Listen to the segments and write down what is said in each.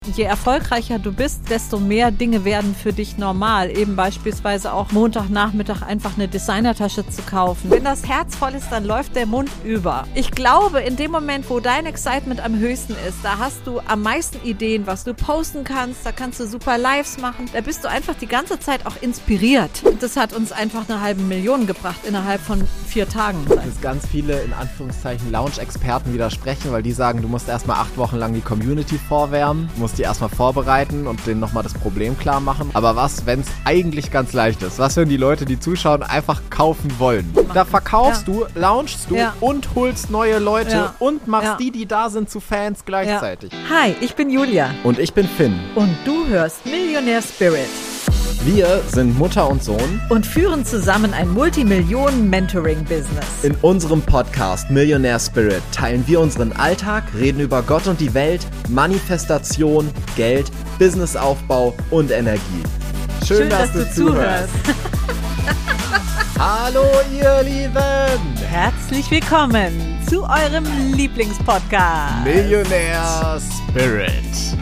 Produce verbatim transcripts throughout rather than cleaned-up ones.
Je erfolgreicher du bist, desto mehr Dinge werden für dich normal. Eben beispielsweise auch Montagnachmittag einfach eine Designertasche zu kaufen. Wenn das Herz voll ist, dann läuft der Mund über. Ich glaube, in dem Moment, wo dein Excitement am höchsten ist, da hast du am meisten Ideen, was du posten kannst. Da kannst du super Lives machen. Da bist du einfach die ganze Zeit auch inspiriert. Und das hat uns einfach eine halbe Million gebracht innerhalb von vier Tagen. Dass ganz viele, in Anführungszeichen, Lounge-Experten widersprechen, weil die sagen, du musst erstmal acht Wochen lang die Community vorwärmen, musst die erstmal vorbereiten und denen nochmal das Problem klar machen. Aber was, wenn es eigentlich ganz leicht ist? Was, wenn die Leute, die zuschauen, einfach kaufen wollen? Da verkaufst ja. du, launchst du ja. und holst neue Leute ja. und machst ja. die, die da sind, zu Fans gleichzeitig. Ja. Hi, ich bin Julia. Und ich bin Finn. Und du hörst Millionaire Spirit. Wir sind Mutter und Sohn und führen zusammen ein Multimillionen-Mentoring-Business. In unserem Podcast Millionaire Spirit teilen wir unseren Alltag, reden über Gott und die Welt, Manifestation, Geld, Businessaufbau und Energie. Schön, Schön dass, dass du zuhörst. Hallo ihr Lieben! Herzlich willkommen zu eurem Lieblingspodcast Millionaire Spirit.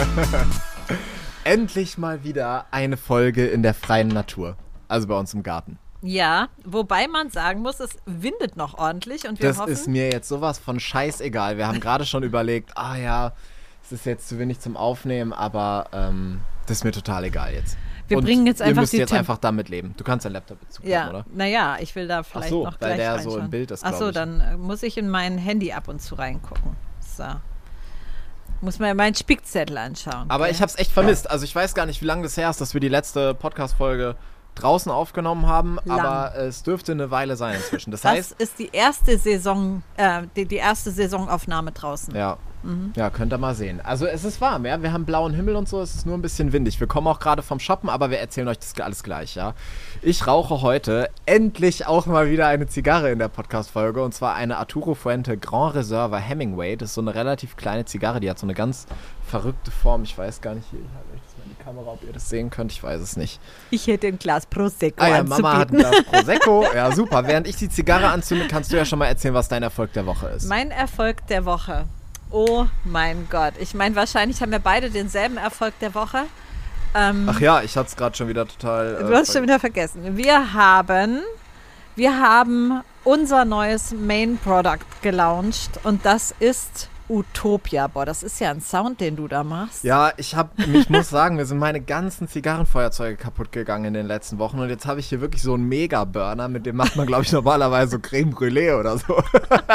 Endlich mal wieder eine Folge in der freien Natur, also bei uns im Garten. Ja, wobei man sagen muss, es windet noch ordentlich und wir das hoffen... Das ist mir jetzt sowas von scheißegal. Wir haben gerade schon überlegt, ah ja, es ist jetzt zu wenig zum Aufnehmen, aber ähm, das ist mir total egal jetzt. Wir und bringen jetzt einfach ihr müsst die jetzt Tem- einfach damit leben. Du kannst deinen Laptop jetzt zuklappen, ja, oder? Naja, ich will da vielleicht Ach so, noch weil gleich der reinschauen. so im Bild ist, glaube Ach so, ich. dann muss ich in mein Handy ab und zu reingucken. So. Muss man ja meinen Spickzettel anschauen. Aber okay? ich hab's echt vermisst. Also ich weiß gar nicht, wie lange das her ist, dass wir die letzte Podcast-Folge draußen aufgenommen haben, Lang. aber es dürfte eine Weile sein inzwischen. Das, das heißt, ist die erste Saison, äh, die, die erste Saisonaufnahme draußen. Ja. Mhm. Ja, könnt ihr mal sehen. Also es ist warm, ja. Wir haben blauen Himmel und so, es ist nur ein bisschen windig. Wir kommen auch gerade vom Shoppen, aber wir erzählen euch das alles gleich, ja. Ich rauche heute endlich auch mal wieder eine Zigarre in der Podcast-Folge und zwar eine Arturo Fuente Grand Reserva Hemingway. Das ist so eine relativ kleine Zigarre, die hat so eine ganz verrückte Form. Ich weiß gar nicht, hier, ich halte euch das mal in die Kamera, ob ihr das sehen könnt, ich weiß es nicht. Ich hätte ein Glas Prosecco Ah ja, anzubieten. Mama hat ein Glas Prosecco. Ja, super. Während ich die Zigarre anzünde, kannst du ja schon mal erzählen, was dein Erfolg der Woche ist. Mein Erfolg der Woche. Oh mein Gott. Ich meine, wahrscheinlich haben wir beide denselben Erfolg der Woche. Ähm, Ach ja, ich hatte es gerade schon wieder total... Äh, du hast schon wieder vergessen. Wir haben, wir haben unser neues Main Product gelauncht und das ist Utopia. Boah, das ist ja ein Sound, den du da machst. Ja, ich hab, ich muss sagen, mir sind meine ganzen Zigarrenfeuerzeuge kaputt gegangen in den letzten Wochen und jetzt habe ich hier wirklich so einen Mega-Burner, mit dem macht man, glaube ich, normalerweise so Creme Brûlée oder so.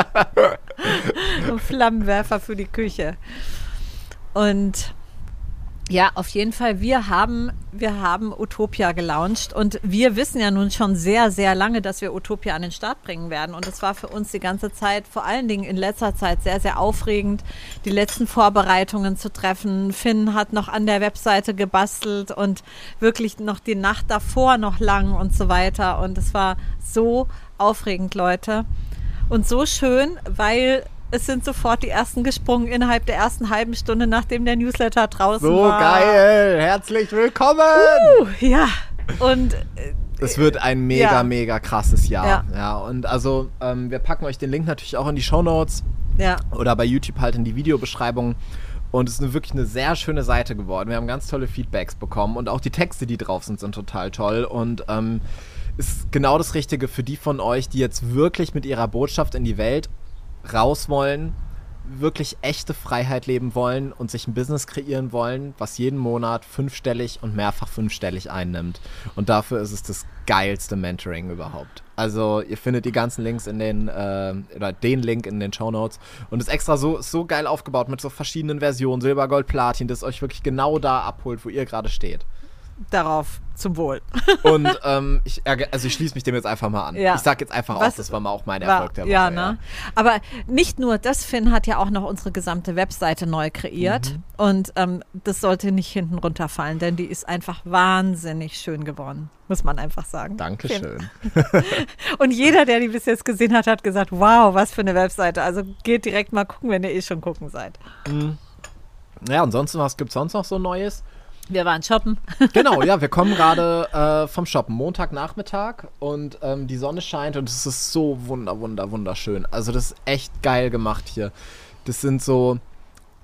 Ein Flammenwerfer für die Küche. Und ja, auf jeden Fall, wir haben, wir haben Utopia gelauncht und wir wissen ja nun schon sehr, sehr lange, dass wir Utopia an den Start bringen werden und es war für uns die ganze Zeit, vor allen Dingen in letzter Zeit, sehr, sehr aufregend, die letzten Vorbereitungen zu treffen. Finn hat noch an der Webseite gebastelt und wirklich noch die Nacht davor noch lang und so weiter und es war so aufregend, Leute, und so schön, weil es sind sofort die ersten gesprungen innerhalb der ersten halben Stunde, nachdem der Newsletter draußen so war. So geil! Herzlich willkommen! Uh, ja, und... Es wird ein mega, ja. mega krasses Jahr. Ja, ja und also ähm, wir packen euch den Link natürlich auch in die Shownotes. Ja. Oder bei YouTube halt in die Videobeschreibung. Und es ist eine, wirklich eine sehr schöne Seite geworden. Wir haben ganz tolle Feedbacks bekommen und auch die Texte, die drauf sind, sind total toll. Und ähm, ist genau das Richtige für die von euch, die jetzt wirklich mit ihrer Botschaft in die Welt raus wollen, wirklich echte Freiheit leben wollen und sich ein Business kreieren wollen, was jeden Monat fünfstellig und mehrfach fünfstellig einnimmt. Und dafür ist es das geilste Mentoring überhaupt. Also ihr findet die ganzen Links in den, äh, oder den Link in den Shownotes und ist extra so, so geil aufgebaut mit so verschiedenen Versionen, Silber, Gold, Platin, das euch wirklich genau da abholt, wo ihr gerade steht. Darauf zum Wohl. Und ähm, ich, also ich schließe mich dem jetzt einfach mal an. Ja. Ich sag jetzt einfach Was, aus, das war mal auch mein war, Erfolg der Woche. Ja, ne? Ja. Aber nicht nur das, Finn hat ja auch noch unsere gesamte Webseite neu kreiert. Mhm. Und ähm, das sollte nicht hinten runterfallen, denn die ist einfach wahnsinnig schön geworden. Muss man einfach sagen. Dankeschön. Und jeder, der die bis jetzt gesehen hat, hat gesagt, wow, was für eine Webseite. Also geht direkt mal gucken, wenn ihr eh schon gucken seid. Mhm. Ja, ansonsten, was gibt es sonst noch so Neues? Wir waren shoppen. Genau, ja, wir kommen gerade äh, vom Shoppen, Montagnachmittag und ähm, die Sonne scheint und es ist so wunder, wunder, wunderschön. Also das ist echt geil gemacht hier. Das sind so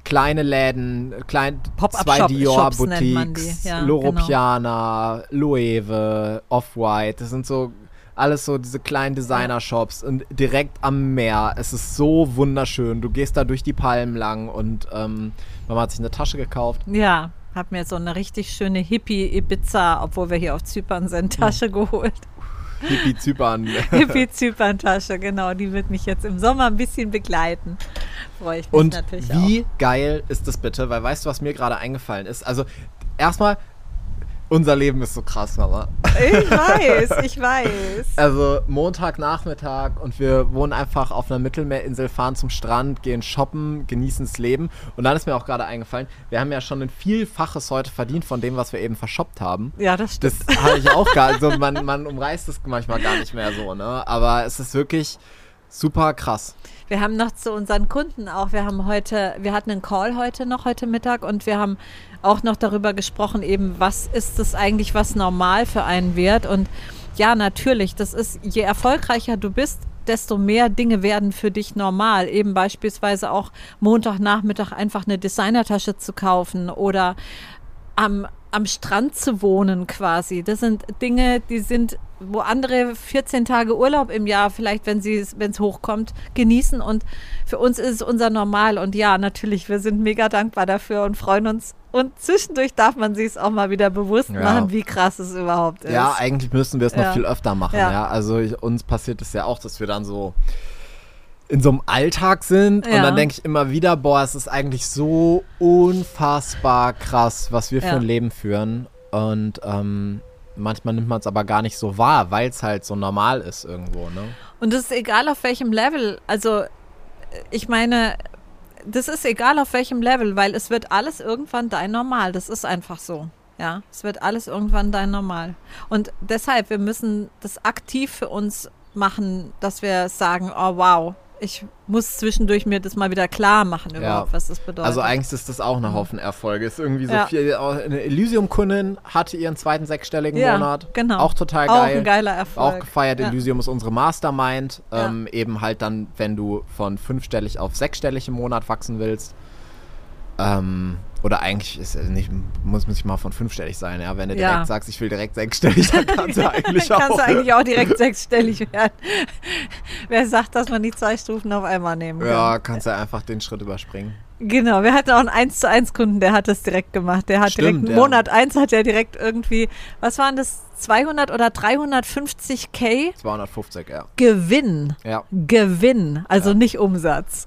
kleine Läden, klein, Pop-up zwei Shop, Dior-Boutiques, ja, Loro genau. Piana, Loewe, Off-White, das sind so alles so diese kleinen Designer-Shops und direkt am Meer. Es ist so wunderschön. Du gehst da durch die Palmen lang und ähm, Mama hat sich eine Tasche gekauft. Ja, hab mir so eine richtig schöne Hippie-Ibiza, obwohl wir hier auf Zypern sind, Tasche geholt. Hippie-Zypern. Hippie-Zypern-Tasche, genau. Die wird mich jetzt im Sommer ein bisschen begleiten. Freue ich mich Und natürlich wie auch. geil ist das bitte? Weil weißt du, was mir gerade eingefallen ist? Also erstmal, unser Leben ist so krass, Mama. Ich weiß, ich weiß. Also Montagnachmittag und wir wohnen einfach auf einer Mittelmeerinsel, fahren zum Strand, gehen shoppen, genießen das Leben. Und dann ist mir auch gerade eingefallen, wir haben ja schon ein Vielfaches heute verdient von dem, was wir eben verschoppt haben. Ja, das stimmt. Das habe ich auch gar also man, man umreißt es manchmal gar nicht mehr so, ne? Aber es ist wirklich super krass. Wir haben noch zu unseren Kunden auch, wir haben heute, wir hatten einen Call heute noch, heute Mittag und wir haben auch noch darüber gesprochen, eben, was ist es eigentlich, was normal für einen wird. Und ja, natürlich, das ist, je erfolgreicher du bist, desto mehr Dinge werden für dich normal. Eben beispielsweise auch Montagnachmittag einfach eine Designertasche zu kaufen oder am, am Strand zu wohnen quasi. Das sind Dinge, die sind, wo andere vierzehn Tage Urlaub im Jahr vielleicht, wenn sie wenn es hochkommt, genießen. Und für uns ist es unser Normal. Und ja, natürlich, wir sind mega dankbar dafür und freuen uns. Und zwischendurch darf man sich es auch mal wieder bewusst Ja. machen, wie krass es überhaupt ist. Ja, eigentlich müssten wir es noch Ja. viel öfter machen, Ja. ja. Also ich, uns passiert es ja auch, dass wir dann so in so einem Alltag sind und Ja. dann denke ich immer wieder, boah, es ist eigentlich so unfassbar krass, was wir für Ja. ein Leben führen. Und ähm, manchmal nimmt man es aber gar nicht so wahr, weil es halt so normal ist irgendwo, ne? Und es ist egal, auf welchem Level. Also, ich meine, das ist egal, auf welchem Level, weil es wird alles irgendwann dein Normal. Das ist einfach so. Ja, es wird alles irgendwann dein Normal. Und deshalb, wir müssen das aktiv für uns machen, dass wir sagen, oh wow, ich muss zwischendurch mir das mal wieder klar machen überhaupt, Ja. was das bedeutet. Also eigentlich ist das auch eine Haufen Erfolge. Ist irgendwie so Ja. viel. Eine Elysium-Kundin hatte ihren zweiten sechsstelligen Ja, Monat. genau. Auch total Auch geil. ein geiler Erfolg. Auch gefeiert. Ja. Elysium ist unsere Mastermind. Ja. Ähm, eben halt dann, wenn du von fünfstellig auf sechsstellig im Monat wachsen willst. Ähm, oder eigentlich ist es nicht, muss man sich mal von fünfstellig sein, ja. Wenn du Ja. direkt sagst, ich will direkt sechsstellig, dann kannst du eigentlich Dann auch. kannst du eigentlich auch direkt sechsstellig werden. Wer sagt, dass man die zwei Stufen auf einmal nehmen kann? Ja, kannst du einfach den Schritt überspringen. Genau, wir hatten auch einen eins zu eins Kunden, der hat das direkt gemacht. Der hat Stimmt, direkt, ja. Monat eins hat er direkt irgendwie, was waren das, zweihundert oder dreihundertfünfzig K zweihundertfünfzig, ja. Gewinn. Ja. Gewinn, also Ja. nicht Umsatz.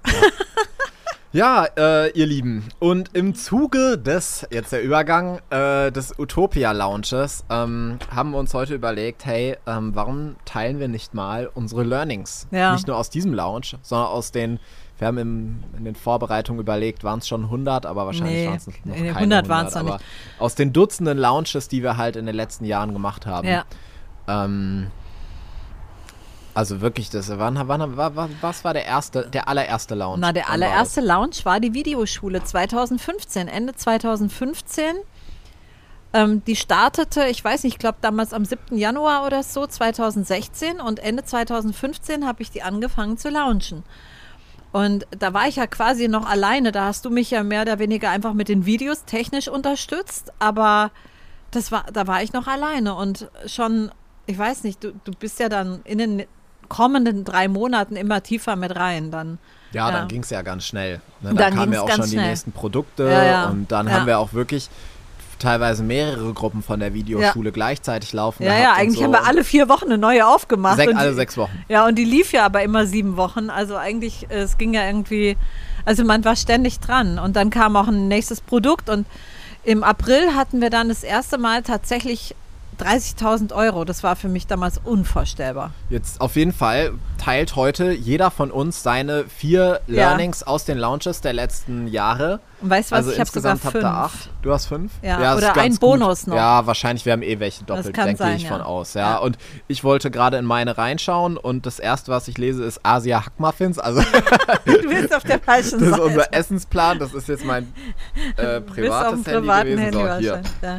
Ja, äh, ihr Lieben, und im Zuge des, jetzt der Übergang, äh, des Utopia-Launches, ähm, haben wir uns heute überlegt, hey, ähm, warum teilen wir nicht mal unsere Learnings? Ja. Nicht nur aus diesem Launch, sondern aus den, wir haben im, in den Vorbereitungen überlegt, waren es schon hundert, aber wahrscheinlich Nee, waren es noch nee, keine hundert waren's noch aber nicht. aus den Dutzenden Launches, die wir halt in den letzten Jahren gemacht haben, Ja. ähm, also wirklich, das, wann, wann, wa- wa- was war der erste, der allererste Launch? Na, der Wann war allererste Launch war die Videoschule zweitausendfünfzehn, Ende zweitausendfünfzehn. Ähm, die startete, ich weiß nicht, ich glaube damals am siebten Januar oder so, zweitausendsechzehn, und Ende zweitausendfünfzehn habe ich die angefangen zu launchen. Und da war ich ja quasi noch alleine, da hast du mich ja mehr oder weniger einfach mit den Videos technisch unterstützt, aber das war, da war ich noch alleine und schon, ich weiß nicht, du, du bist ja dann in den kommenden drei Monaten immer tiefer mit rein dann. Ja, Ja. dann ging es ja ganz schnell. Ne? Dann Dann kamen ging's ja auch ganz schon die schnell. nächsten Produkte Ja, ja. und dann Ja. haben wir auch wirklich teilweise mehrere Gruppen von der Videoschule gleichzeitig laufen Ja, gehabt ja, und eigentlich so. haben wir alle vier Wochen eine neue aufgemacht. Sech, und alle die- sechs Wochen. Ja, und die lief ja aber immer sieben Wochen. Also eigentlich, äh, es ging ja irgendwie, also man war ständig dran. Und dann kam auch ein nächstes Produkt. Und im April hatten wir dann das erste Mal tatsächlich dreißigtausend Euro. Das war für mich damals unvorstellbar. Jetzt auf jeden Fall teilt heute jeder von uns seine vier Ja. Learnings aus den Launches der letzten Jahre. Und weißt du was, Also ich habe sogar insgesamt fünf. habt ihr acht. Du hast fünf? Ja, das ist oder ganz ein Bonus noch. Ja, wahrscheinlich, wir haben eh welche doppelt, kann denke sein, ich ja. von aus. Ja. Ja. Und ich wollte gerade in meine reinschauen und das erste, was ich lese, ist Asia Hackmuffins. Also Du bist auf der falschen das ist Seite. unser Essensplan. Das ist jetzt mein äh, Du bist auf privates dem Handy privaten gewesen. Handy So, hier. wahrscheinlich. Ja.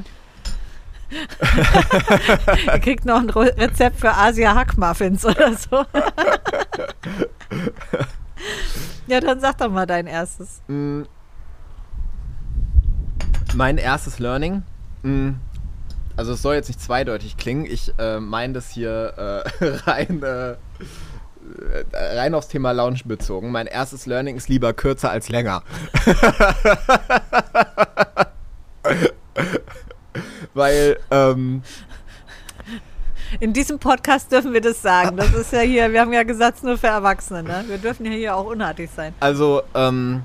Ihr kriegt noch ein Re- Rezept für Asia Hackmuffins oder so. Ja, dann sag doch mal dein erstes. Mm, Mein erstes Learning, mh, also es soll jetzt nicht zweideutig klingen, ich äh, meine das hier äh, rein, äh, rein aufs Thema Lounge bezogen. Mein erstes Learning ist lieber kürzer als länger. Weil, ähm... in diesem Podcast dürfen wir das sagen. Das ist ja hier, wir haben ja gesagt, nur für Erwachsene, ne? Wir dürfen ja hier auch unartig sein. Also, ähm...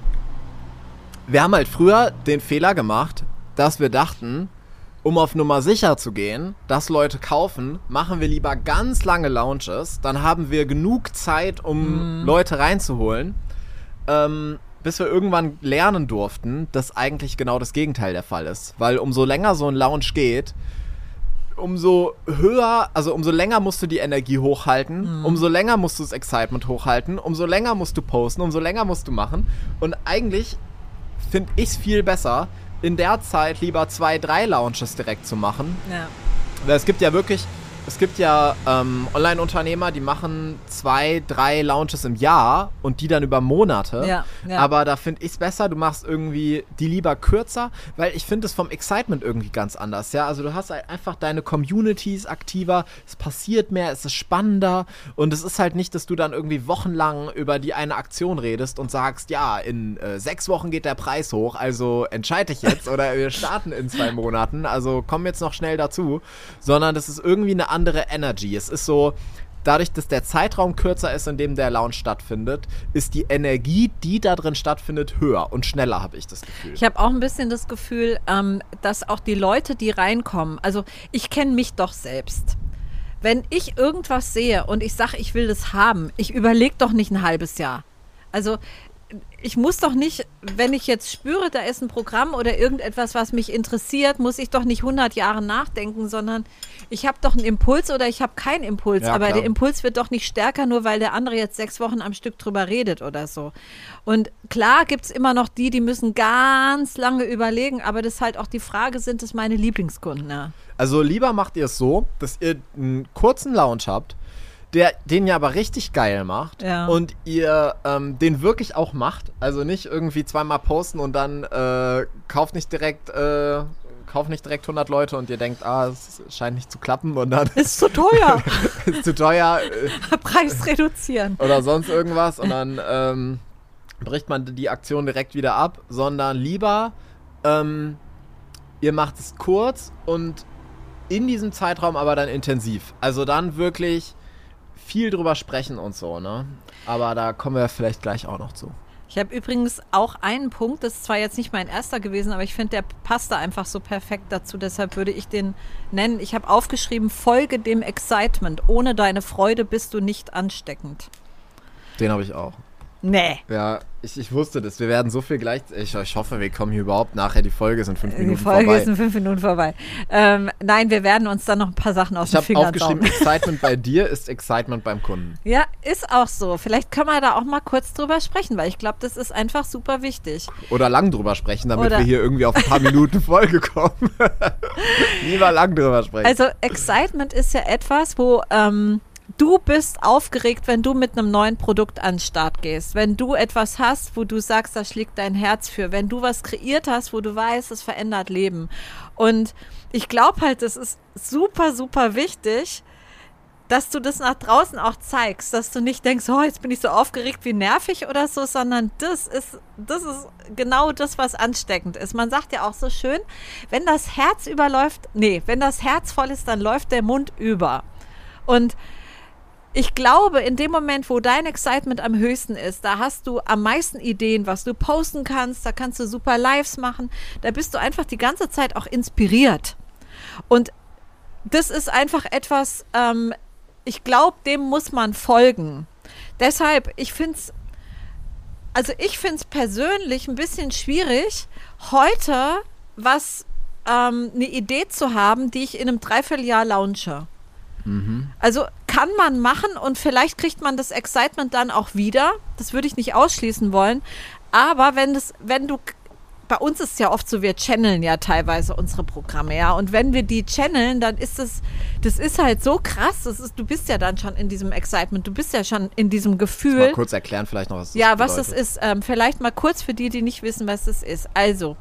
wir haben halt früher den Fehler gemacht, dass wir dachten, um auf Nummer sicher zu gehen, dass Leute kaufen, machen wir lieber ganz lange Launches, dann haben wir genug Zeit, um mm. Leute reinzuholen, ähm, bis wir irgendwann lernen durften, dass eigentlich genau das Gegenteil der Fall ist. Weil umso länger so ein Launch geht, umso höher, also umso länger musst du die Energie hochhalten, mm. umso länger musst du das Excitement hochhalten, umso länger musst du posten, umso länger musst du machen. Und eigentlich finde ich es viel besser, in der Zeit lieber zwei, drei Launches direkt zu machen. Ja. Weil es gibt ja wirklich, es gibt ja ähm, Online-Unternehmer, die machen zwei, drei Launches im Jahr und die dann über Monate. Ja, ja. Aber da finde ich es besser, du machst irgendwie die lieber kürzer, weil ich finde es vom Excitement irgendwie ganz anders. Ja, also du hast halt einfach deine Communities aktiver, es passiert mehr, es ist spannender und es ist halt nicht, dass du dann irgendwie wochenlang über die eine Aktion redest und sagst, ja, in äh, sechs Wochen geht der Preis hoch, also entscheide ich jetzt oder wir starten in zwei Monaten, also komm jetzt noch schnell dazu, sondern das ist irgendwie eine andere Energy. Es ist so, dadurch, dass der Zeitraum kürzer ist, in dem der Launch stattfindet, ist die Energie, die da drin stattfindet, höher und schneller, habe ich das Gefühl. Ich habe auch ein bisschen das Gefühl, ähm, dass auch die Leute, die reinkommen, also ich kenne mich doch selbst. Wenn ich irgendwas sehe und ich sage, ich will das haben, ich überlege doch nicht ein halbes Jahr. Also ich muss doch nicht, wenn ich jetzt spüre, da ist ein Programm oder irgendetwas, was mich interessiert, muss ich doch nicht hundert Jahre nachdenken, sondern ich habe doch einen Impuls oder ich habe keinen Impuls. Ja, aber klar. Der Impuls wird doch nicht stärker, nur weil der andere jetzt sechs Wochen am Stück drüber redet oder so. Und klar gibt es immer noch die, die müssen ganz lange überlegen, aber das ist halt auch die Frage, sind es meine Lieblingskunden? Ja. Also lieber macht ihr es so, dass ihr einen kurzen Launch habt, der den ja aber richtig geil macht ja. und ihr ähm, den wirklich auch macht. Also nicht irgendwie zweimal posten und dann äh, kauft nicht direkt äh, kauft nicht direkt hundert Leute und ihr denkt, ah, es scheint nicht zu klappen und dann ist zu teuer. ist zu teuer. Äh, Preis reduzieren. Oder sonst irgendwas und dann ähm, bricht man die Aktion direkt wieder ab, sondern lieber ähm, ihr macht es kurz und in diesem Zeitraum aber dann intensiv. Also dann wirklich viel drüber sprechen und so, ne? Aber da kommen wir vielleicht gleich auch noch zu. Ich habe übrigens auch einen Punkt, das ist zwar jetzt nicht mein erster gewesen, aber ich finde, der passt da einfach so perfekt dazu, deshalb würde ich den nennen. Ich habe aufgeschrieben, folge dem Excitement. Ohne deine Freude bist du nicht ansteckend. Den habe ich auch. Nee. Ja, ich, ich wusste das. Wir werden so viel gleich... Ich, ich hoffe, wir kommen hier überhaupt nachher. Die Folge sind fünf Minuten vorbei. Die Folge vorbei. ist in fünf Minuten vorbei. Ähm, nein, wir werden uns dann noch ein paar Sachen aus ich den Fingern Ich habe aufgeschrieben, Excitement bei dir ist Excitement beim Kunden. Ja, ist auch so. Vielleicht können wir da auch mal kurz drüber sprechen, weil ich glaube, das ist einfach super wichtig. Oder lang drüber sprechen, damit Oder wir hier irgendwie auf ein paar Minuten Folge kommen. Lieber lang drüber sprechen. Also Excitement ist ja etwas, wo... Ähm, du bist aufgeregt, wenn du mit einem neuen Produkt an den Start gehst. Wenn du etwas hast, wo du sagst, da schlägt dein Herz für. Wenn du was kreiert hast, wo du weißt, es verändert Leben. Und ich glaube halt, das ist super, super wichtig, dass du das nach draußen auch zeigst. Dass du nicht denkst, oh, jetzt bin ich so aufgeregt, wie nervig oder so, sondern das ist, das ist genau das, was ansteckend ist. Man sagt ja auch so schön, wenn das Herz überläuft, nee, wenn das Herz voll ist, dann läuft der Mund über. Und ich glaube, in dem Moment, wo dein Excitement am höchsten ist, da hast du am meisten Ideen, was du posten kannst, da kannst du super Lives machen, da bist du einfach die ganze Zeit auch inspiriert. Und das ist einfach etwas, ähm, ich glaube, dem muss man folgen. Deshalb, ich finde es, also ich finde es persönlich ein bisschen schwierig, heute was, ähm, eine Idee zu haben, die ich in einem Dreivierteljahr launche. Mhm. Also kann man machen und vielleicht kriegt man das Excitement dann auch wieder. Das würde ich nicht ausschließen wollen. Aber wenn das, wenn du, bei uns ist es ja oft so, wir channeln ja teilweise unsere Programme, ja. Und wenn wir die channeln, dann ist das, das ist halt so krass. Das ist, du bist ja dann schon in diesem Excitement, du bist ja schon in diesem Gefühl. Mal kurz erklären vielleicht noch, was das Ja, bedeutet. was das ist. Ähm, vielleicht mal kurz für die, die nicht wissen, was das ist. Also,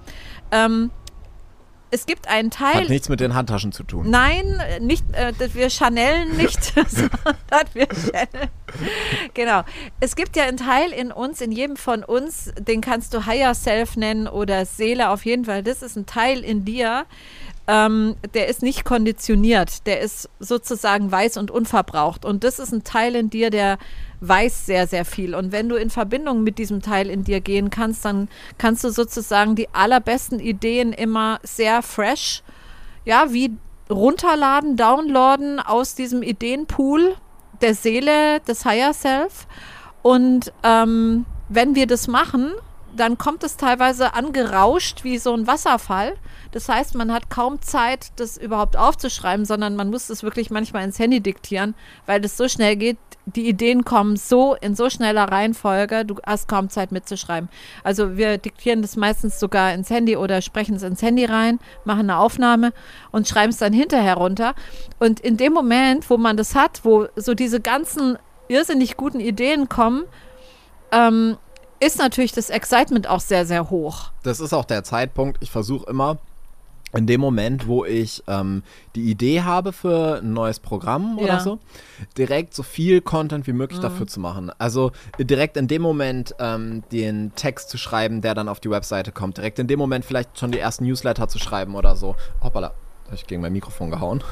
ähm, es gibt einen Teil. Hat nichts mit den Handtaschen zu tun. Nein, nicht, äh, wir Chanellen nicht, sondern wir Chanel. Genau. Es gibt ja einen Teil in uns, in jedem von uns, den kannst du Higher Self nennen oder Seele auf jeden Fall. Das ist ein Teil in dir, ähm, der ist nicht konditioniert, der ist sozusagen weiß und unverbraucht. Und das ist ein Teil in dir, der weiß sehr, sehr viel. Und wenn du in Verbindung mit diesem Teil in dir gehen kannst, dann kannst du sozusagen die allerbesten Ideen immer sehr fresh, ja, wie runterladen, downloaden aus diesem Ideenpool der Seele, des Higher Self. Und ähm, wenn wir das machen, dann kommt es teilweise angerauscht wie so ein Wasserfall. Das heißt, man hat kaum Zeit, das überhaupt aufzuschreiben, sondern man muss das wirklich manchmal ins Handy diktieren, weil das so schnell geht. Die Ideen kommen so in so schneller Reihenfolge, du hast kaum Zeit mitzuschreiben. Also wir diktieren das meistens sogar ins Handy oder sprechen es ins Handy rein, machen eine Aufnahme und schreiben es dann hinterher runter. Und in dem Moment, wo man das hat, wo so diese ganzen irrsinnig guten Ideen kommen, ähm, ist natürlich das Excitement auch sehr, sehr hoch. Das ist auch der Zeitpunkt, ich versuche immer, in dem Moment, wo ich ähm, die Idee habe für ein neues Programm oder Ja. so, direkt so viel Content wie möglich Mhm. dafür zu machen. Also direkt in dem Moment ähm, den Text zu schreiben, der dann auf die Webseite kommt. Direkt in dem Moment vielleicht schon die ersten Newsletter zu schreiben oder so. Hoppala, hab ich gegen mein Mikrofon gehauen.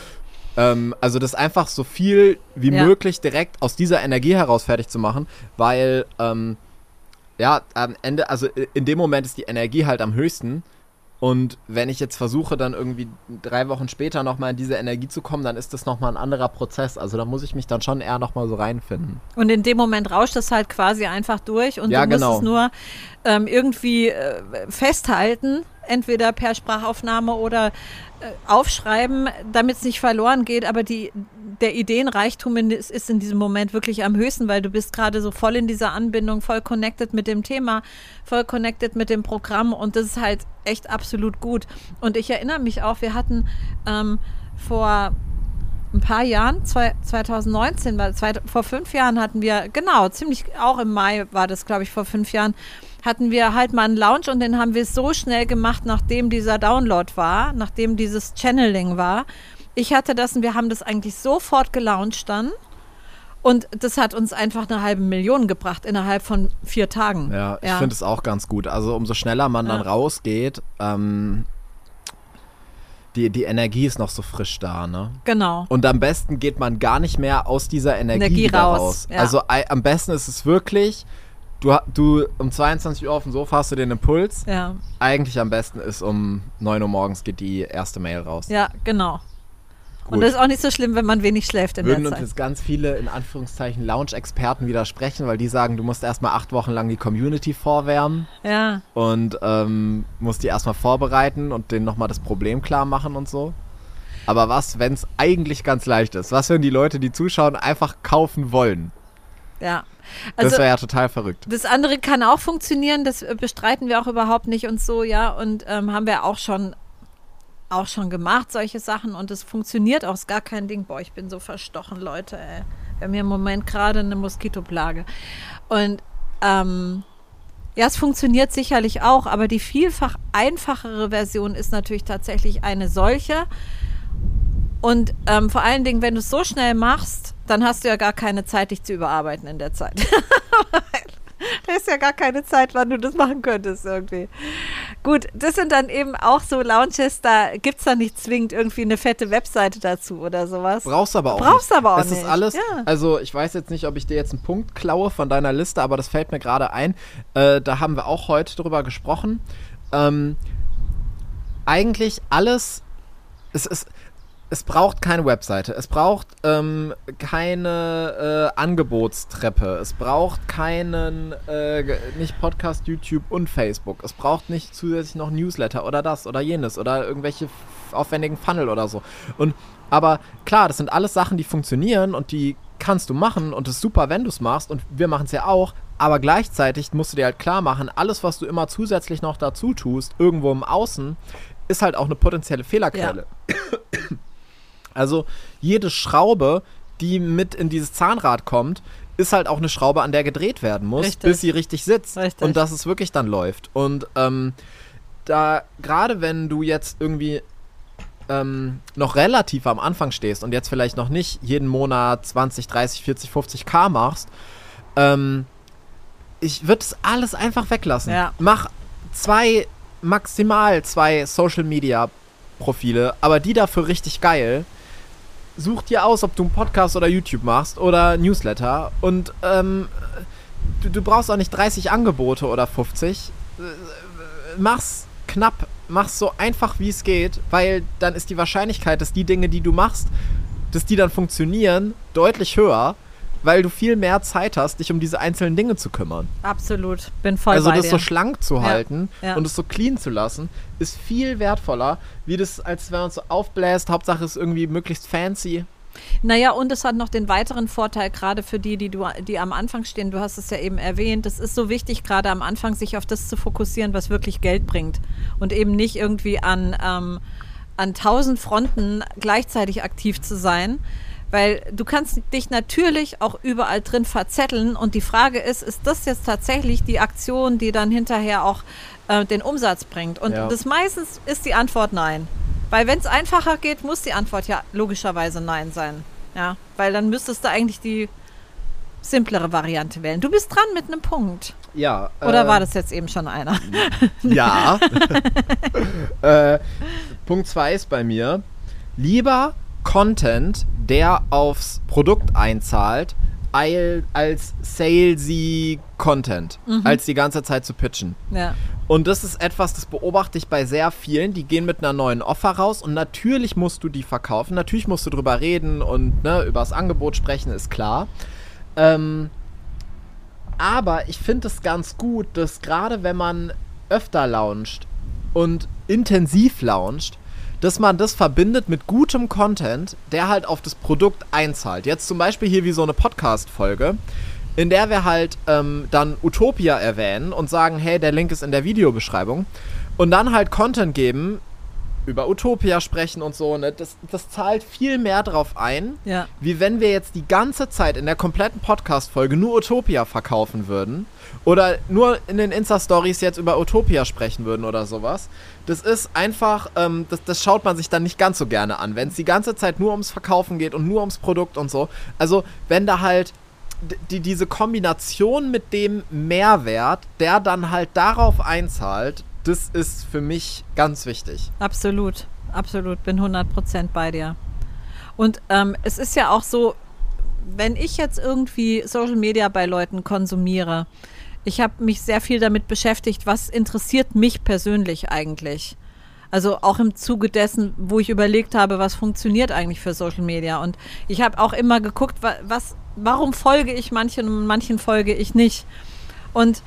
ähm, also das einfach so viel wie Ja. möglich direkt aus dieser Energie heraus fertig zu machen, weil ähm, ja, am Ende, also in dem Moment ist die Energie halt am höchsten. Und wenn ich jetzt versuche, dann irgendwie drei Wochen später nochmal in diese Energie zu kommen, dann ist das nochmal ein anderer Prozess. Also da muss ich mich dann schon eher nochmal so reinfinden. Und in dem Moment rauscht das halt quasi einfach durch und Ja, du musst genau. es nur ähm, irgendwie äh, festhalten, entweder per Sprachaufnahme oder äh, aufschreiben, damit es nicht verloren geht. Aber die, der Ideenreichtum in, ist, ist in diesem Moment wirklich am höchsten, weil du bist gerade so voll in dieser Anbindung, voll connected mit dem Thema, voll connected mit dem Programm und das ist halt echt absolut gut. Und ich erinnere mich auch, wir hatten ähm, vor ein paar Jahren, zwei, zwanzig neunzehn, weil zwei, vor fünf Jahren hatten wir, genau, ziemlich, auch im Mai war das, glaube ich, vor fünf Jahren, hatten wir halt mal einen Lounge und den haben wir so schnell gemacht, nachdem dieser Download war, nachdem dieses Channeling war. Ich hatte das und wir haben das eigentlich sofort gelauncht dann und das hat uns einfach eine halbe Million gebracht innerhalb von vier Tagen. Ja, ich finde es auch ganz gut. Also umso schneller man dann Ja. rausgeht, ähm, die, die Energie ist noch so frisch da, ne? Genau. Und am besten geht man gar nicht mehr aus dieser Energie, Energie wieder raus, raus. ja. Also ei- am besten ist es wirklich, du, ha- du um zweiundzwanzig Uhr auf dem Sofa hast du den Impuls. Ja, Eigentlich am besten ist um neun Uhr morgens geht die erste Mail raus. ja, genau. Gut. Und das ist auch nicht so schlimm, wenn man wenig schläft in Würden der uns Zeit. jetzt ganz viele, in Anführungszeichen, Lounge-Experten widersprechen, weil die sagen, du musst erstmal acht Wochen lang die Community vorwärmen Ja, und ähm, musst die erstmal vorbereiten und denen nochmal das Problem klar machen und so. Aber was, wenn es eigentlich ganz leicht ist? Was, wenn die Leute, die zuschauen, einfach kaufen wollen? ja. Das Also wäre ja total verrückt. das andere kann auch funktionieren, das äh, bestreiten wir auch überhaupt nicht und so, ja. Und ähm, haben wir auch schon auch schon gemacht, solche Sachen. Und es funktioniert auch, ist gar kein Ding. Boah, ich bin so verstochen, Leute, ey. Wir haben hier im Moment gerade eine Moskitoplage. Und ähm, ja, es funktioniert sicherlich auch, aber die vielfach einfachere Version ist natürlich tatsächlich eine solche. Und ähm, vor allen Dingen, wenn du es so schnell machst, dann hast du ja gar keine Zeit, dich zu überarbeiten in der Zeit. Da ist ja gar keine Zeit, wann du das machen könntest irgendwie. Gut, das sind dann eben auch so Lounges, da gibt es dann nicht zwingend irgendwie eine fette Webseite dazu oder sowas. Brauchst aber auch Brauchst nicht. aber auch es nicht. ist alles, Ja. also ich weiß jetzt nicht, ob ich dir jetzt einen Punkt klaue von deiner Liste, aber das fällt mir gerade ein. Äh, da haben wir auch heute drüber gesprochen. Ähm, eigentlich alles, es ist, es braucht keine Webseite, es braucht ähm, keine äh, Angebotstreppe, es braucht keinen, äh, nicht Podcast, YouTube und Facebook, es braucht nicht zusätzlich noch Newsletter oder das oder jenes oder irgendwelche f- aufwendigen Funnel oder so. Und, aber klar, das sind alles Sachen, die funktionieren und die kannst du machen und es ist super, wenn du es machst und wir machen es ja auch, aber gleichzeitig musst du dir halt klar machen, alles, was du immer zusätzlich noch dazu tust, irgendwo im Außen, ist halt auch eine potenzielle Fehlerquelle. Also jede Schraube, die mit in dieses Zahnrad kommt, ist halt auch eine Schraube, an der gedreht werden muss, Richtig. bis sie richtig sitzt Richtig. und dass es wirklich dann läuft. Und ähm, da, gerade wenn du jetzt irgendwie ähm, noch relativ am Anfang stehst und jetzt vielleicht noch nicht jeden Monat zwanzig, dreißig, vierzig, fünfzig K machst, ähm, ich würde es alles einfach weglassen. Ja. Mach zwei, maximal zwei Social Media Profile, aber die dafür richtig geil. Such dir aus, ob du einen Podcast oder YouTube machst oder Newsletter und ähm, du, du brauchst auch nicht dreißig Angebote oder fünfzig. Mach's knapp, mach's so einfach wie es geht, weil dann ist die Wahrscheinlichkeit, dass die Dinge, die du machst, dass die dann funktionieren, deutlich höher, weil du viel mehr Zeit hast, dich um diese einzelnen Dinge zu kümmern. Absolut, bin voll Also bei das dir. so schlank zu Ja, halten ja. und es so clean zu lassen, ist viel wertvoller, wie das, als wenn man es so aufbläst. Hauptsache ist irgendwie möglichst fancy. Naja, und es hat noch den weiteren Vorteil, gerade für die, die, du, die am Anfang stehen, du hast es ja eben erwähnt, es ist so wichtig, gerade am Anfang sich auf das zu fokussieren, was wirklich Geld bringt und eben nicht irgendwie an, ähm, an tausend Fronten gleichzeitig aktiv zu sein, weil du kannst dich natürlich auch überall drin verzetteln und die Frage ist, ist das jetzt tatsächlich die Aktion, die dann hinterher auch äh, den Umsatz bringt? Und Ja. das meistens ist die Antwort nein. Weil wenn es einfacher geht, muss die Antwort ja logischerweise nein sein. Ja, weil dann müsstest du eigentlich die simplere Variante wählen. Du bist dran mit einem Punkt. Ja. Oder äh, war das jetzt eben schon einer? Ja. äh, Punkt zwei ist bei mir, lieber Content, der aufs Produkt einzahlt, als salesy Content, Mhm. als die ganze Zeit zu pitchen. Ja. Und das ist etwas, das beobachte ich bei sehr vielen, die gehen mit einer neuen Offer raus und natürlich musst du die verkaufen, natürlich musst du drüber reden und ne, über das Angebot sprechen, ist klar. Ähm, aber ich finde es ganz gut, dass gerade wenn man öfter launcht und intensiv launcht, dass man das verbindet mit gutem Content, der halt auf das Produkt einzahlt. Jetzt zum Beispiel hier wie so eine Podcast-Folge, in der wir halt ähm, dann Utopia erwähnen und sagen, hey, der Link ist in der Videobeschreibung und dann halt Content geben, über Utopia sprechen und so, ne? Das, das zahlt viel mehr drauf ein, Ja. wie wenn wir jetzt die ganze Zeit in der kompletten Podcast-Folge nur Utopia verkaufen würden oder nur in den Insta-Stories jetzt über Utopia sprechen würden oder sowas. Das ist einfach, ähm, das, das schaut man sich dann nicht ganz so gerne an, wenn es die ganze Zeit nur ums Verkaufen geht und nur ums Produkt und so. Also wenn da halt die, diese Kombination mit dem Mehrwert, der dann halt darauf einzahlt, das ist für mich ganz wichtig. Absolut, absolut, bin hundert Prozent bei dir. Und ähm, es ist ja auch so, wenn ich jetzt irgendwie Social Media bei Leuten konsumiere, ich habe mich sehr viel damit beschäftigt, was interessiert mich persönlich eigentlich? Also auch im Zuge dessen, wo ich überlegt habe, was funktioniert eigentlich für Social Media. Und ich habe auch immer geguckt, was, warum folge ich manchen und manchen folge ich nicht. Und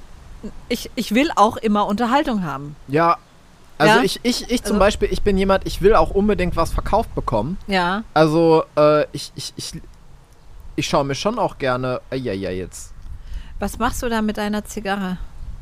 ich, ich will auch immer Unterhaltung haben. Ja, also Ja? ich, ich, ich zum Also- Beispiel, ich bin jemand, ich will auch unbedingt was verkauft bekommen. Ja, Also äh, ich, ich, ich, ich schaue mir schon auch gerne, äh, ja, ja, jetzt. was machst du da mit deiner Zigarre?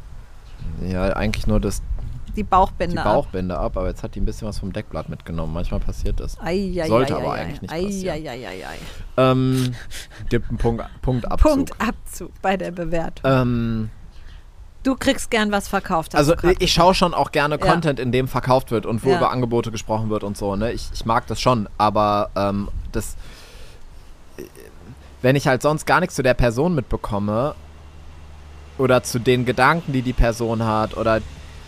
Ja, eigentlich nur das, Die Bauchbinde die Bauchbinde ab, aber jetzt hat die ein bisschen was vom Deckblatt mitgenommen. Manchmal passiert das. ab. Ei, ei, Sollte ei, aber ei, eigentlich nicht ei, passieren. ei, ei, ei, ei. Ähm, gibt einen Punkt, Punkt Abzug. Punkt Abzug bei der Bewertung. Ähm, Du kriegst gern was verkauft. hast also du grad ich schaue schon auch gerne Ja. Content, in dem verkauft wird und wo Ja. über Angebote gesprochen wird und so. Ne? Ich, ich mag das schon, aber ähm, das, äh, wenn ich halt sonst gar nichts zu der Person mitbekomme oder zu den Gedanken, die die Person hat oder